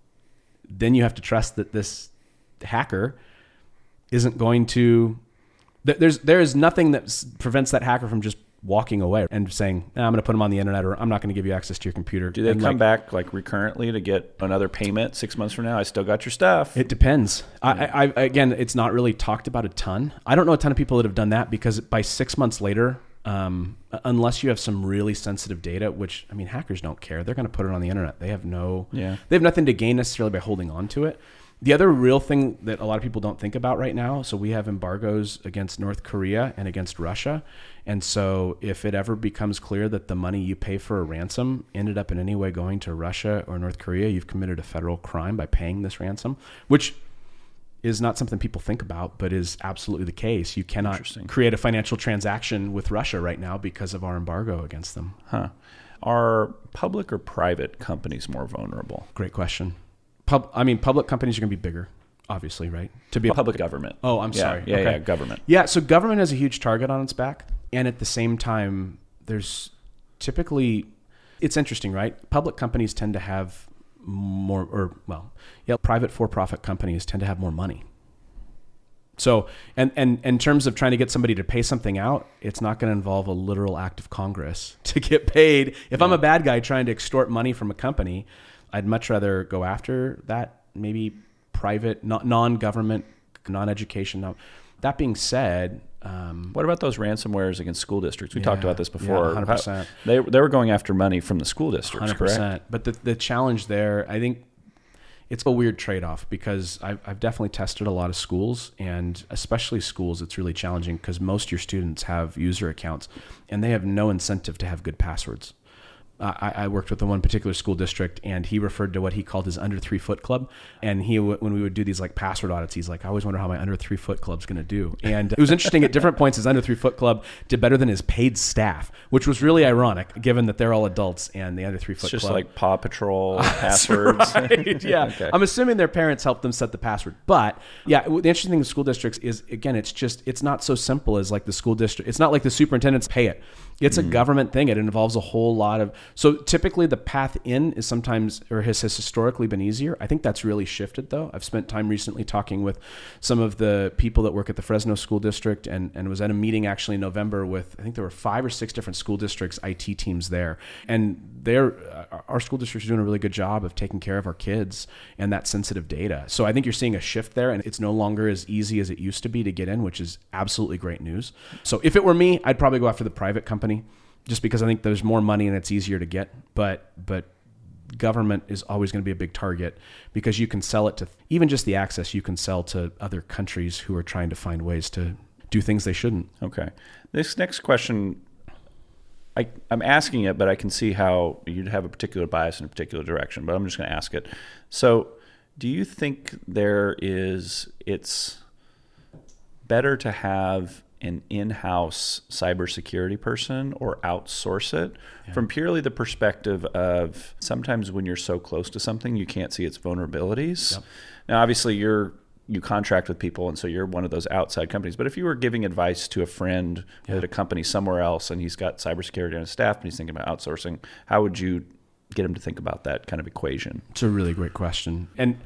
then you have to trust that this hacker isn't going to... There is nothing that prevents that hacker from just walking away and saying, I'm going to put them on the internet, or I'm not going to give you access to your computer. Do they come back like recurrently to get another payment 6 months from now? I still got your stuff. It depends. Yeah. Again, it's not really talked about a ton. I don't know a ton of people that have done that, because by 6 months later, unless you have some really sensitive data, which, I mean, hackers don't care. They're going to put it on the internet. They have nothing to gain necessarily by holding on to it. The other real thing that a lot of people don't think about right now, so we have embargoes against North Korea and against Russia. And so if it ever becomes clear that the money you pay for a ransom ended up in any way going to Russia or North Korea, you've committed a federal crime by paying this ransom, which is not something people think about, but is absolutely the case. You cannot create a financial transaction with Russia right now because of our embargo against them. Huh. Are public or private companies more vulnerable? Great question. Public companies are going to be bigger, obviously, right? To be public government. Oh, I'm sorry. Yeah, government. Yeah, so government has a huge target on its back. And at the same time, there's typically, it's interesting, right? Public companies tend to have more, private for-profit companies tend to have more money. So, and in terms of trying to get somebody to pay something out, it's not going to involve a literal act of Congress to get paid. If I'm a bad guy trying to extort money from a company, I'd much rather go after that maybe private, non-government, non-education. That being said, what about those ransomwares against school districts? We talked about this before. 100%. They were going after money from the school districts, 100%. Correct? But the challenge there, I think it's a weird trade-off, because I've definitely tested a lot of schools, and especially schools, it's really challenging because most of your students have user accounts and they have no incentive to have good passwords. I worked with the one particular school district, and he referred to what he called his under 3 foot club. And when we would do these like password audits, he's like, I always wonder how my under 3 foot club's going to do. And it was interesting, at different points, his under 3 foot club did better than his paid staff, which was really ironic given that they're all adults and the under 3 foot club. It's just like Paw Patrol passwords. Right. Yeah. Okay. I'm assuming their parents helped them set the password. But yeah, the interesting thing with school districts is, again, it's not so simple as like the school district. It's not like the superintendents pay it. It's a government thing. It involves a whole lot of, so typically the path in is sometimes, or has historically been easier. I think that's really shifted though. I've spent time recently talking with some of the people that work at the Fresno School District and was at a meeting actually in November with, I think there were 5 or 6 different school districts, IT teams there. And our school districts are doing a really good job of taking care of our kids and that sensitive data. So I think you're seeing a shift there, and it's no longer as easy as it used to be to get in, which is absolutely great news. So if it were me, I'd probably go after the private company, just because I think there's more money and it's easier to get. But government is always going to be a big target, because you can sell it to, even just the access you can sell to other countries who are trying to find ways to do things they shouldn't. Okay. This next question, I'm asking it, but I can see how you'd have a particular bias in a particular direction, but I'm just going to ask it. So do you think it's better to have an in-house cybersecurity person or outsource it, from purely the perspective of sometimes when you're so close to something, you can't see its vulnerabilities? Yep. Now, obviously you contract with people, and so you're one of those outside companies. But if you were giving advice to a friend at a company somewhere else, and he's got cybersecurity on his staff and he's thinking about outsourcing, how would you get him to think about that kind of equation? It's a really great question. And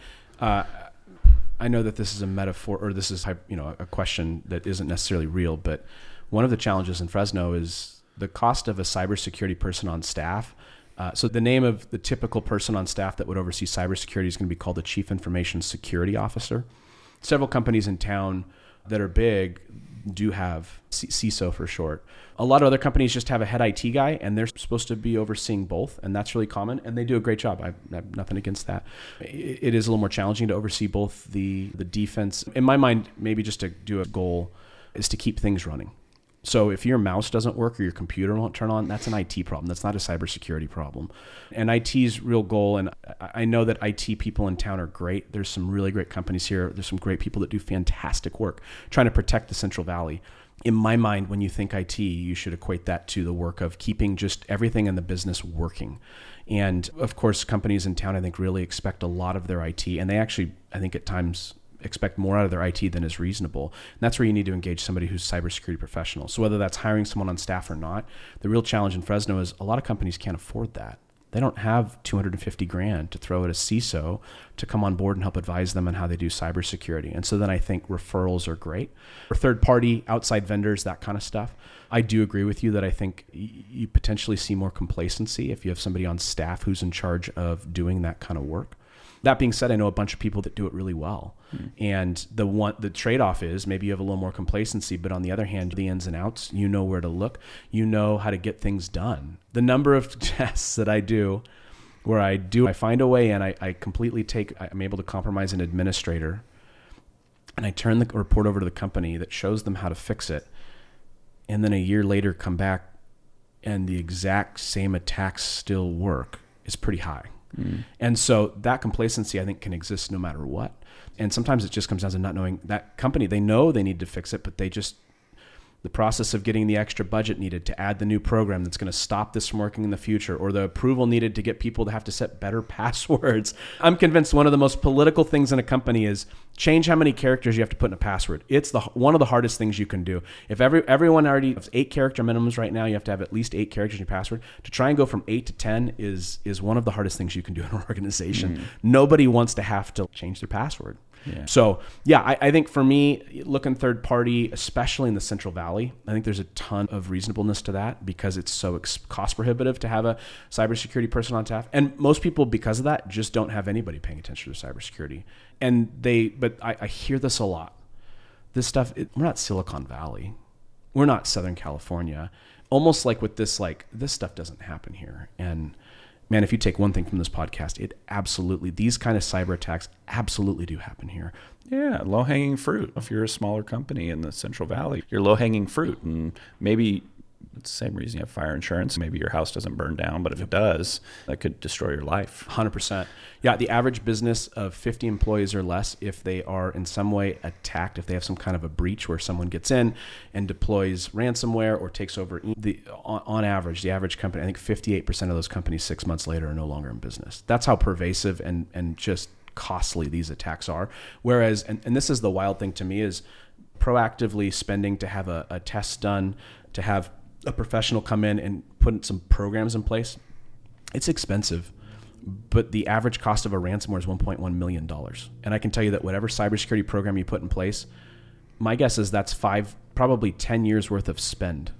I know that this is a metaphor, or this is a question that isn't necessarily real, but one of the challenges in Fresno is the cost of a cybersecurity person on staff. So the name of the typical person on staff that would oversee cybersecurity is going to be called the Chief Information Security Officer. Several companies in town that are big do have CISO for short. A lot of other companies just have a head IT guy, and they're supposed to be overseeing both, and that's really common, and they do a great job. I have nothing against that. It is a little more challenging to oversee both the defense. In my mind, maybe just to do a goal is to keep things running. So if your mouse doesn't work or your computer won't turn on, that's an IT problem. That's not a cybersecurity problem. And IT's real goal, and I know that IT people in town are great. There's some really great companies here. There's some great people that do fantastic work trying to protect the Central Valley. In my mind, when you think IT, you should equate that to the work of keeping just everything in the business working. And of course, companies in town, I think, really expect a lot of their IT, and they actually, I think at times, expect more out of their IT than is reasonable. And that's where you need to engage somebody who's cybersecurity professional. So whether that's hiring someone on staff or not, the real challenge in Fresno is a lot of companies can't afford that. They don't have $250,000 to throw at a CISO to come on board and help advise them on how they do cybersecurity. And so then I think referrals are great. Or third-party, outside vendors, that kind of stuff. I do agree with you that I think you potentially see more complacency if you have somebody on staff who's in charge of doing that kind of work. That being said, I know a bunch of people that do it really well. And the trade-off is maybe you have a little more complacency, but on the other hand, the ins and outs, you know where to look, you know how to get things done. The number of tests that I do where I find a way in, I completely I'm able to compromise an administrator, and I turn the report over to the company that shows them how to fix it. And then a year later come back and the exact same attacks still work is pretty high. And so that complacency, I think, can exist no matter what. And sometimes it just comes down to not knowing that company. They know they need to fix it, but the process of getting the extra budget needed to add the new program that's going to stop this from working in the future, or the approval needed to get people to have to set better passwords. I'm convinced one of the most political things in a company is change how many characters you have to put in a password. It's one of the hardest things you can do. If everyone already has 8 character minimums right now, you have to have at least 8 characters in your password. To try and go from 8 to 10 is one of the hardest things you can do in an organization. Nobody wants to have to change their password. Yeah. So yeah, I think for me, looking third party, especially in the Central Valley, I think there's a ton of reasonableness to that because it's so cost prohibitive to have a cybersecurity person on staff. And most people, because of that, just don't have anybody paying attention to cybersecurity. But I hear this a lot. This stuff, we're not Silicon Valley. We're not Southern California. Almost like with this, this stuff doesn't happen here. And man, if you take one thing from this podcast, these kind of cyber attacks absolutely do happen here. Yeah, low-hanging fruit. If you're a smaller company in the Central Valley, you're low-hanging fruit. And maybe It's the same reason you have fire insurance. Maybe your house doesn't burn down, but if it does, that could destroy your life. 100%. Yeah, the average business of 50 employees or less, if they are in some way attacked, if they have some kind of a breach where someone gets in and deploys ransomware or takes over, on average, the average company, I think 58% of those companies 6 months later are no longer in business. That's how pervasive and just costly these attacks are. Whereas, and this is the wild thing to me, is proactively spending to have a test done, to have a professional come in and put some programs in place. It's expensive, but the average cost of a ransomware is $1.1 million. And I can tell you that whatever cybersecurity program you put in place, my guess is that's probably 10 years worth of spend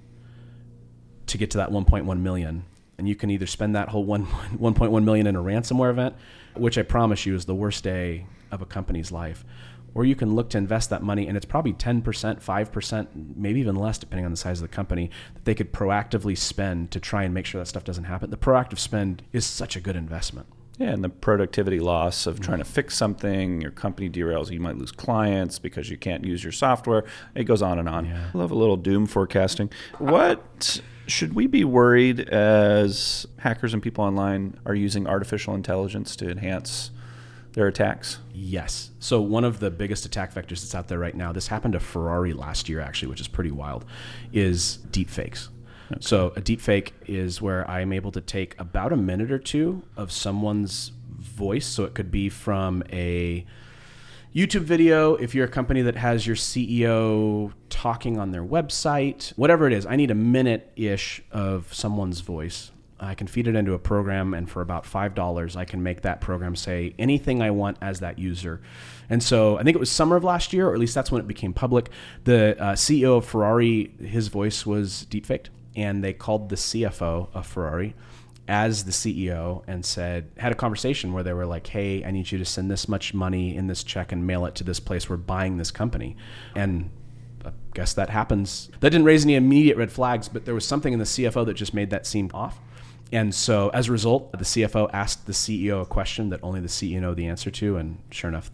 to get to that 1.1 million. And you can either spend that whole 1.1 million in a ransomware event, which I promise you is the worst day of a company's life, or you can look to invest that money, and it's probably 10%, 5%, maybe even less, depending on the size of the company, that they could proactively spend to try and make sure that stuff doesn't happen. The proactive spend is such a good investment. Yeah, and the productivity loss of trying to fix something, your company derails, you might lose clients because you can't use your software. It goes on and on. Yeah. I love a little doom forecasting. What should we be worried as hackers and people online are using artificial intelligence to enhance their attacks? Yes. So one of the biggest attack vectors that's out there right now, this happened to Ferrari last year actually, which is pretty wild, is deepfakes. Okay. So a deepfake is where I am able to take about a minute or two of someone's voice. So it could be from a YouTube video, if you're a company that has your CEO talking on their website, whatever it is, I need a minute-ish of someone's voice. I can feed it into a program, and for about $5, I can make that program say anything I want as that user. And so I think it was summer of last year, or at least that's when it became public. The CEO of Ferrari, his voice was deepfaked, and they called the CFO of Ferrari as the CEO and had a conversation where they were like, hey, I need you to send this much money in this check and mail it to this place. We're buying this company. And I guess that happens. That didn't raise any immediate red flags, but there was something in the CFO that just made that seem off. And so as a result, the CFO asked the CEO a question that only the CEO knew the answer to. And sure enough,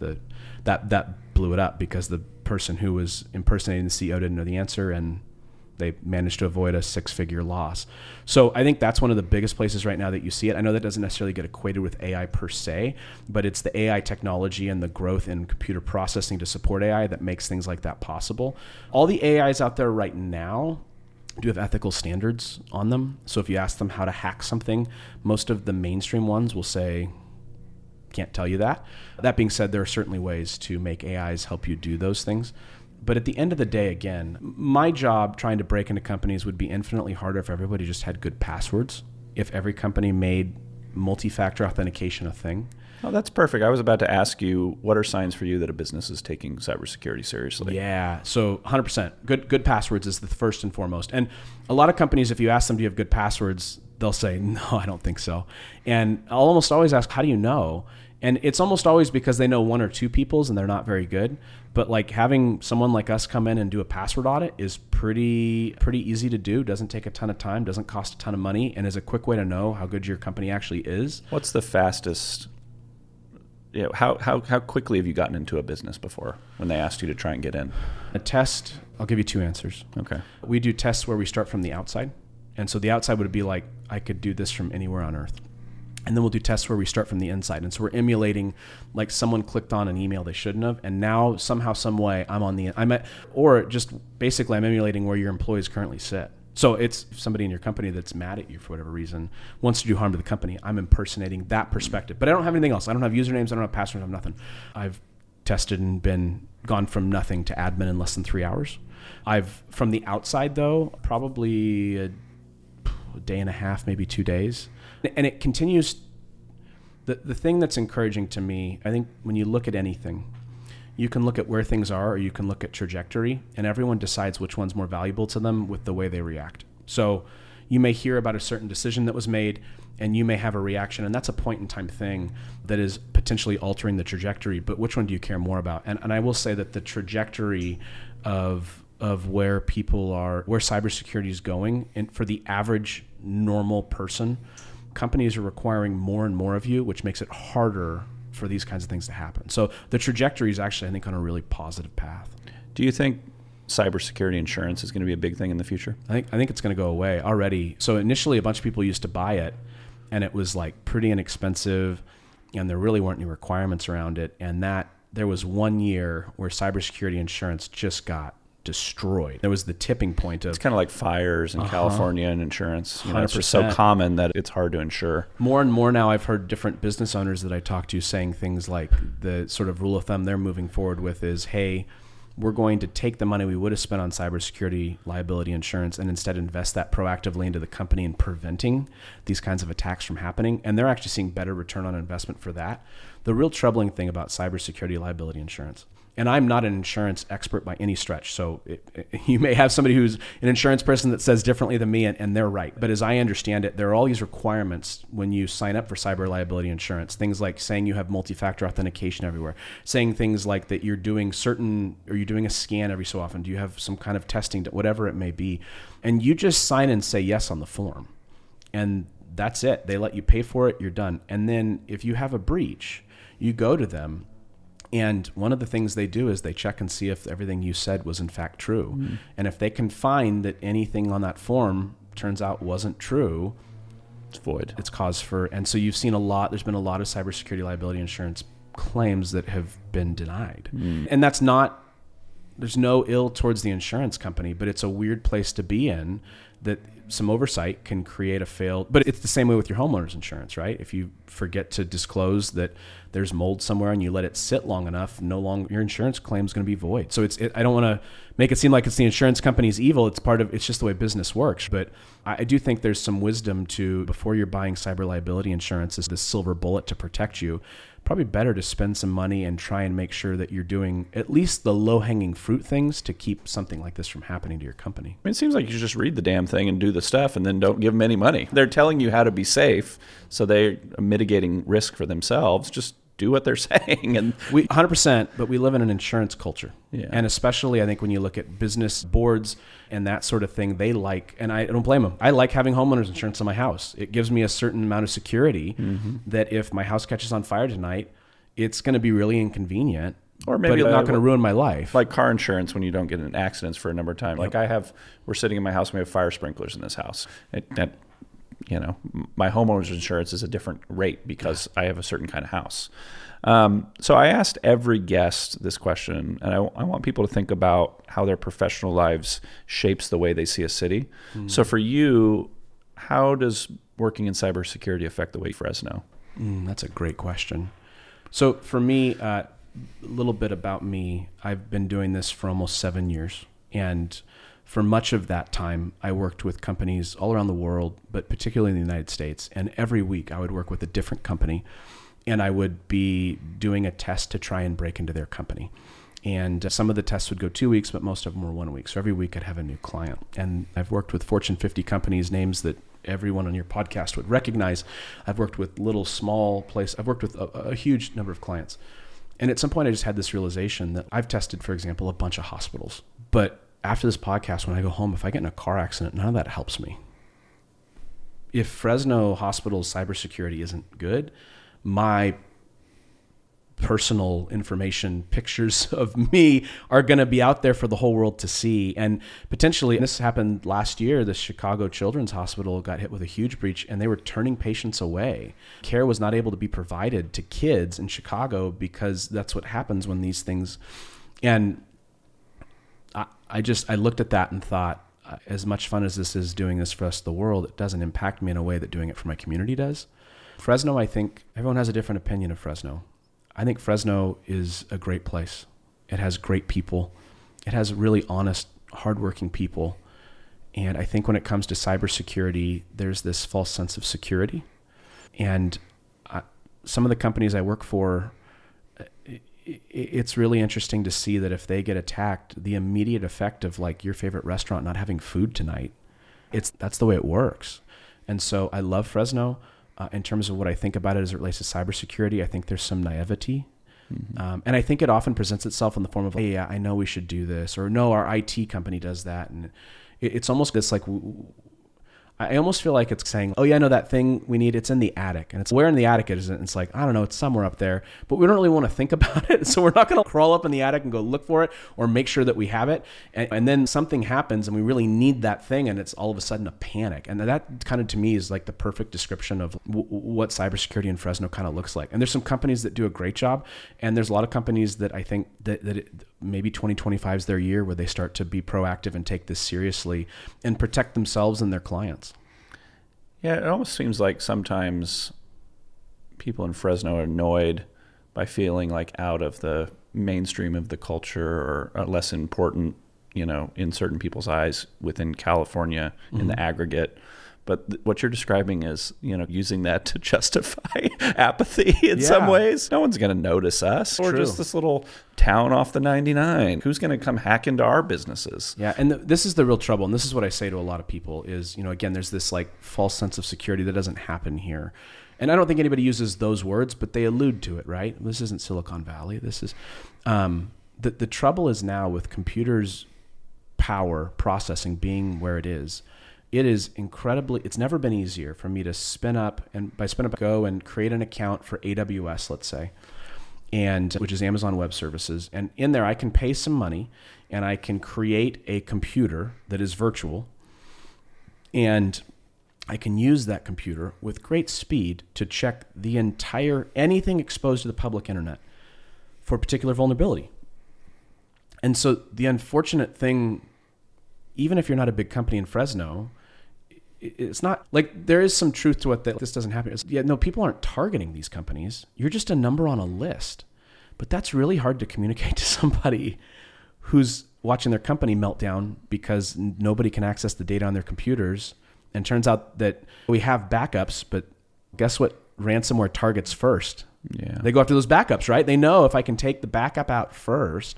that blew it up because the person who was impersonating the CEO didn't know the answer, and they managed to avoid a 6-figure loss. So I think that's one of the biggest places right now that you see it. I know that doesn't necessarily get equated with AI per se, but it's the AI technology and the growth in computer processing to support AI that makes things like that possible. All the AIs out there right now do have ethical standards on them. So if you ask them how to hack something, most of the mainstream ones will say, can't tell you that. That being said, there are certainly ways to make AIs help you do those things. But at the end of the day, again, my job trying to break into companies would be infinitely harder if everybody just had good passwords, if every company made multi-factor authentication a thing. Oh, that's perfect. I was about to ask you, what are signs for you that a business is taking cybersecurity seriously? Yeah, so 100%. Good passwords is the first and foremost. And a lot of companies, if you ask them, do you have good passwords, they'll say, no, I don't think so. And I'll almost always ask, how do you know? And it's almost always because they know one or two people's and they're not very good. But like having someone like us come in and do a password audit is pretty easy to do. Doesn't take a ton of time, doesn't cost a ton of money, and is a quick way to know how good your company actually is. What's the fastest? Yeah, how quickly have you gotten into a business before when they asked you to try and get in? A test, I'll give you two answers. Okay. We do tests where we start from the outside. And so the outside would be like, I could do this from anywhere on earth. And then we'll do tests where we start from the inside. And so we're emulating like someone clicked on an email they shouldn't have. And now somehow, some way I'm emulating where your employees currently sit. So it's somebody in your company that's mad at you for whatever reason, wants to do harm to the company. I'm impersonating that perspective, but I don't have anything else. I don't have usernames. I don't have passwords. I have nothing. I've tested and gone from nothing to admin in less than 3 hours. From the outside though, probably a day and a half, maybe 2 days. And it continues. The thing that's encouraging to me, I think when you look at anything, you can look at where things are or you can look at trajectory, and everyone decides which one's more valuable to them with the way they react. So you may hear about a certain decision that was made and you may have a reaction, and that's a point in time thing that is potentially altering the trajectory, but which one do you care more about? And I will say that the trajectory of where people are, where cybersecurity is going, and for the average normal person, companies are requiring more and more of you, which makes it harder for these kinds of things to happen. So the trajectory is actually, I think, on a really positive path. Do you think cybersecurity insurance is going to be a big thing in the future? I think it's going to go away already. So initially, a bunch of people used to buy it, and it was like pretty inexpensive, and there really weren't any requirements around it. And that there was 1 year where cybersecurity insurance just got destroyed. There was the tipping point of... It's kind of like fires in California and insurance. It's just so common that it's hard to insure. More and more now, I've heard different business owners that I talk to saying things like the sort of rule of thumb they're moving forward with is, hey, we're going to take the money we would have spent on cybersecurity liability insurance and instead invest that proactively into the company and preventing these kinds of attacks from happening. And they're actually seeing better return on investment for that. The real troubling thing about cybersecurity liability insurance, and I'm not an insurance expert by any stretch, so you may have somebody who's an insurance person that says differently than me, and they're right. But as I understand it, there are all these requirements when you sign up for cyber liability insurance. Things like saying you have multi-factor authentication everywhere, saying things like that you're doing a scan every so often. Do you have some kind of testing, whatever it may be? And you just sign and say yes on the form. And that's it. They let you pay for it. You're done. And then if you have a breach, you go to them. And one of the things they do is they check and see if everything you said was in fact true. Mm. And if they can find that anything on that form turns out wasn't true, it's void. It's cause for, and so you've seen there's been a lot of cybersecurity liability insurance claims that have been denied. Mm. And there's no ill towards the insurance company, but it's a weird place to be in that some oversight can create a failed, but it's the same way with your homeowner's insurance, right? If you forget to disclose that there's mold somewhere and you let it sit long enough, your insurance claim is going to be void. So I don't want to make it seem like it's the insurance company's evil. It's just the way business works. But I do think there's some wisdom to, before you're buying cyber liability insurance as the silver bullet to protect you, probably better to spend some money and try and make sure that you're doing at least the low-hanging fruit things to keep something like this from happening to your company. I mean, it seems like you just read the damn thing and do the stuff and then don't give them any money. They're telling you how to be safe, so they're mitigating risk for themselves. Just do what they're saying. And 100%, but we live in an insurance culture. Yeah. And especially, I think, when you look at business boards and that sort of thing, they like, and I don't blame them, I like having homeowners insurance on my house. It gives me a certain amount of security that if my house catches on fire tonight, it's going to be really inconvenient, or maybe but it's not going to ruin my life. Like car insurance when you don't get in accidents for a number of times. Like we're sitting in my house and we have fire sprinklers in this house. My homeowner's insurance is a different rate because I have a certain kind of house. So I asked every guest this question, and I want people to think about how their professional lives shapes the way they see a city. Mm. So for you, how does working in cybersecurity affect the way Fresno? That's a great question. So for me, a little bit about me, I've been doing this for almost 7 years. And for much of that time, I worked with companies all around the world, but particularly in the United States. And every week I would work with a different company, and I would be doing a test to try and break into their company. And some of the tests would go 2 weeks, but most of them were 1 week. So every week I'd have a new client. And I've worked with Fortune 50 companies, names that everyone on your podcast would recognize. I've worked with little, small places. I've worked with a huge number of clients. And at some point I just had this realization that I've tested, for example, a bunch of hospitals. But after this podcast, when I go home, if I get in a car accident, none of that helps me. If Fresno Hospital's cybersecurity isn't good, my personal information, pictures of me are going to be out there for the whole world to see. And potentially, and this happened last year, the Chicago Children's Hospital got hit with a huge breach and they were turning patients away. Care was not able to be provided to kids in Chicago because that's what happens when these things. And I looked at that and thought, as much fun as this is doing this for us, the world, it doesn't impact me in a way that doing it for my community does. Fresno, I think everyone has a different opinion of Fresno. I think Fresno is a great place. It has great people. It has really honest, hardworking people. And I think when it comes to cybersecurity, there's this false sense of security. And some of the companies I work for, it's really interesting to see that if they get attacked, the immediate effect of like your favorite restaurant not having food tonight, that's the way it works. And so I love Fresno. In terms of what I think about it as it relates to cybersecurity, I think there's some naivety. Mm-hmm. And I think it often presents itself in the form of, hey, yeah, I know we should do this, or no, our IT company does that. And it's almost this like, I almost feel like it's saying, oh yeah, no, that thing we need, it's in the attic. And it's where in the attic it is. And it's like, I don't know, it's somewhere up there, but we don't really want to think about it. So we're not going to crawl up in the attic and go look for it or make sure that we have it. And then something happens and we really need that thing. And it's all of a sudden a panic. And that kind of, to me, is like the perfect description of what cybersecurity in Fresno kind of looks like. And there's some companies that do a great job. And there's a lot of companies that I think that maybe 2025 is their year where they start to be proactive and take this seriously and protect themselves and their clients. Yeah, it almost seems like sometimes people in Fresno are annoyed by feeling like out of the mainstream of the culture or less important, in certain people's eyes within California in the aggregate. But what you're describing is, using that to justify apathy in some ways. No one's going to notice us. Or just this little town off the 99. Who's going to come hack into our businesses? Yeah, and this is the real trouble. And this is what I say to a lot of people is, again, there's this like false sense of security that doesn't happen here. And I don't think anybody uses those words, but they allude to it, right? This isn't Silicon Valley. This is the trouble is now with computers' power processing being where it is. It is it's never been easier for me to spin up, and by spin up, go and create an account for AWS, let's say, which is Amazon Web Services. And in there, I can pay some money and I can create a computer that is virtual. And I can use that computer with great speed to check anything exposed to the public internet for a particular vulnerability. And so the unfortunate thing, even if you're not a big company in Fresno, it's not like there is some truth to what that this doesn't happen. People aren't targeting these companies. You're just a number on a list. But that's really hard to communicate to somebody who's watching their company melt down because nobody can access the data on their computers. And it turns out that we have backups, but guess what ransomware targets first? Yeah. They go after those backups, right? They know if I can take the backup out first,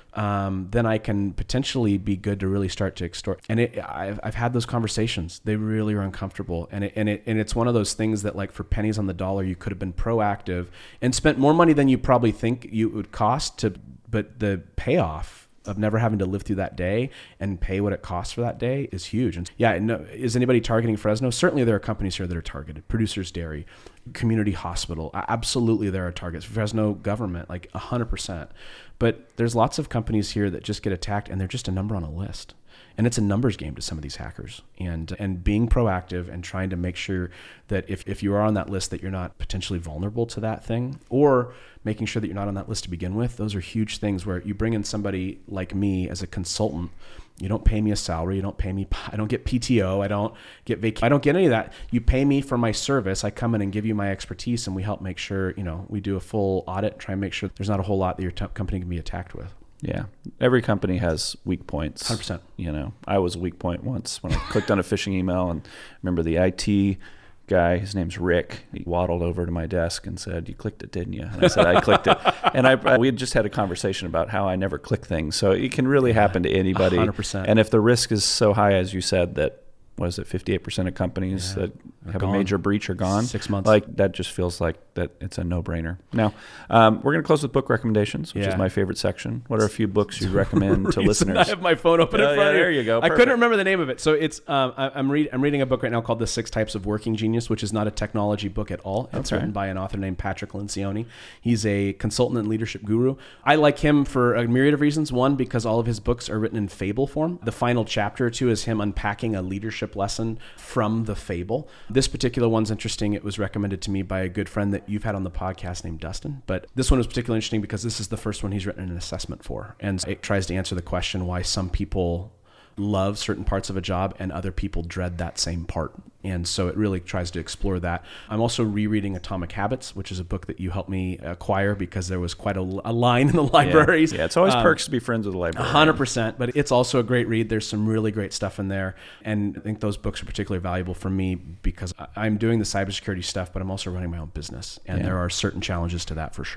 then I can potentially be good to really start to extort. And I've had those conversations. They really are uncomfortable. And it's one of those things that, like, for pennies on the dollar, you could have been proactive and spent more money than you probably think you would cost but the payoff of never having to live through that day and pay what it costs for that day is huge. And is anybody targeting Fresno? Certainly there are companies here that are targeted. Producers Dairy, Community Hospital. Absolutely there are targets. Fresno government, like 100%. But there's lots of companies here that just get attacked and they're just a number on a list. And it's a numbers game to some of these hackers. And being proactive and trying to make sure that if you are on that list that you're not potentially vulnerable to that thing, or making sure that you're not on that list to begin with, those are huge things where you bring in somebody like me as a consultant. You don't pay me a salary. You don't pay me. I don't get PTO. I don't get vacation. I don't get any of that. You pay me for my service. I come in and give you my expertise, and we help make sure, we do a full audit, try and make sure there's not a whole lot that your company can be attacked with. Yeah. Every company has weak points. 100%. I was a weak point once when I clicked on a phishing email, and remember the IT guy, his name's Rick, he waddled over to my desk and said, "You clicked it, didn't you?" And I said, "I clicked it." And we had just had a conversation about how I never click things. So it can really happen to anybody. 100%. And if the risk is so high, as you said, that, what is it, 58% of companies that have a major breach are gone. 6 months. Like, that just feels like that it's a no-brainer. Now, we're going to close with book recommendations, which is my favorite section. What are a few books you'd recommend to listeners? I have my phone open in front of me. There you go. Perfect. I couldn't remember the name of it. So it's I'm reading a book right now called The 6 Types of Working Genius, which is not a technology book at all. It's written by an author named Patrick Lencioni. He's a consultant and leadership guru. I like him for a myriad of reasons. One, because all of his books are written in fable form. The final chapter or two is him unpacking a leadership lesson from the fable. This particular one's interesting. It was recommended to me by a good friend that you've had on the podcast named Dustin. But this one was particularly interesting because this is the first one he's written an assessment for. And it tries to answer the question why some people love certain parts of a job and other people dread that same part. And so it really tries to explore that. I'm also rereading Atomic Habits, which is a book that you helped me acquire because there was quite a line in the libraries. Yeah, it's always perks to be friends with the library. 100%, but it's also a great read. There's some really great stuff in there. And I think those books are particularly valuable for me because I'm doing the cybersecurity stuff, but I'm also running my own business. And there are certain challenges to that for sure.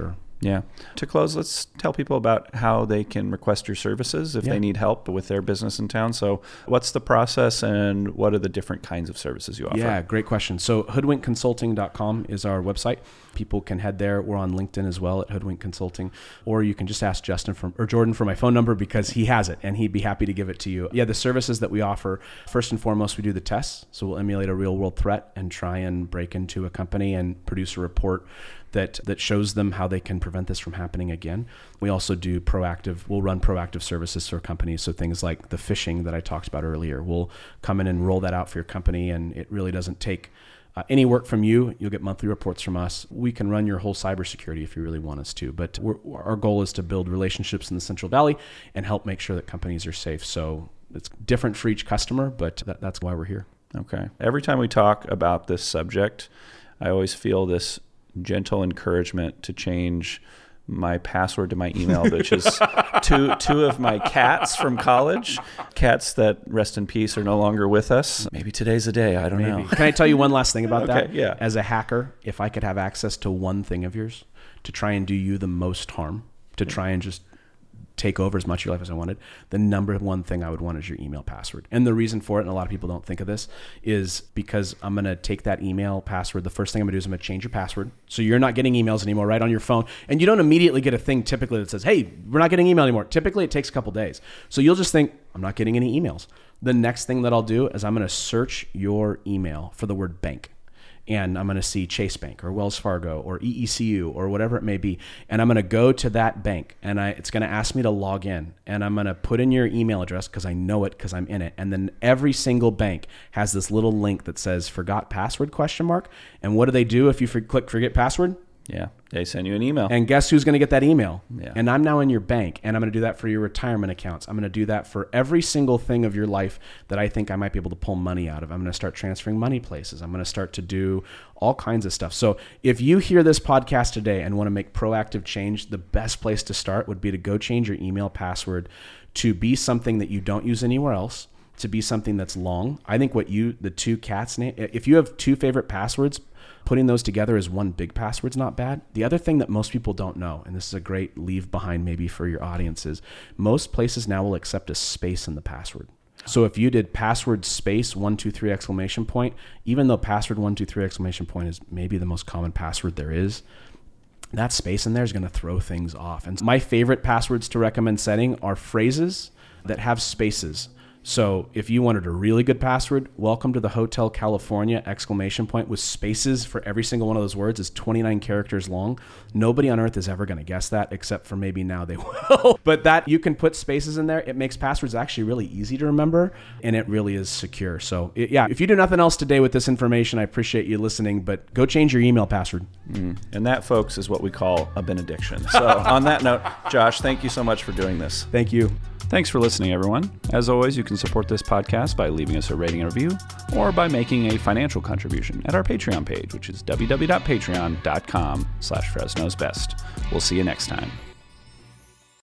Yeah. To close, let's tell people about how they can request your services if they need help with their business in town. So what's the process and what are the different kinds of services you offer? Yeah, great question. So hoodwinkconsulting.com is our website. People can head there. We're on LinkedIn as well at Hoodwink Consulting, or you can just ask Jordan for my phone number because he has it and he'd be happy to give it to you. Yeah, the services that we offer, first and foremost, we do the tests. So we'll emulate a real world threat and try and break into a company and produce a report that shows them how they can prevent this from happening again. We also do we'll run proactive services for companies. So things like the phishing that I talked about earlier, we'll come in and roll that out for your company, and it really doesn't take any work from you. You'll get monthly reports from us. We can run your whole cybersecurity if you really want us to, but our goal is to build relationships in the Central Valley and help make sure that companies are safe. So it's different for each customer, but that's why we're here. Okay. Every time we talk about this subject, I always feel this gentle encouragement to change my password to my email, which is two of my cats from college, cats that, rest in peace, are no longer with us. Maybe today's the day. I don't know. Can I tell you one last thing about that? Yeah. As a hacker, if I could have access to one thing of yours to try and do you the most harm, to try and just take over as much of your life as I wanted, the number one thing I would want is your email password. And the reason for it, and a lot of people don't think of this, is because I'm going to take that email password. The first thing I'm going to do is I'm going to change your password. So you're not getting emails anymore right on your phone. And you don't immediately get a thing typically that says, hey, we're not getting email anymore. Typically it takes a couple days. So you'll just think, I'm not getting any emails. The next thing that I'll do is I'm going to search your email for the word bank. And I'm going to see Chase Bank or Wells Fargo or EECU or whatever it may be. And I'm going to go to that bank and it's going to ask me to log in. And I'm going to put in your email address because I know it because I'm in it. And then every single bank has this little link that says forgot password ? And what do they do if you click forget password? Yeah, they send you an email. And guess who's going to get that email? Yeah. And I'm now in your bank, and I'm going to do that for your retirement accounts. I'm going to do that for every single thing of your life that I think I might be able to pull money out of. I'm going to start transferring money places. I'm going to start to do all kinds of stuff. So if you hear this podcast today and want to make proactive change, the best place to start would be to go change your email password to be something that you don't use anywhere else, to be something that's long. I think the two cats name, if you have two favorite passwords, putting those together as one big password's not bad. The other thing that most people don't know, and this is a great leave behind maybe for your audience, is most places now will accept a space in the password. So if you did password space 123 ! Even though password 123 ! Is maybe the most common password there is, that space in there is going to throw things off. And my favorite passwords to recommend setting are phrases that have spaces. So if you wanted a really good password, welcome to the Hotel California ! With spaces for every single one of those words is 29 characters long. Nobody on earth is ever going to guess that, except for maybe now they will. But that you can put spaces in there. It makes passwords actually really easy to remember, and it really is secure. So if you do nothing else today with this information, I appreciate you listening, but go change your email password. And that, folks, is what we call a benediction. So on that note, Josh, thank you so much for doing this. Thank you. Thanks for listening, everyone. As always, you can support this podcast by leaving us a rating and review or by making a financial contribution at our Patreon page, which is www.patreon.com/FresnosBest. We'll see you next time.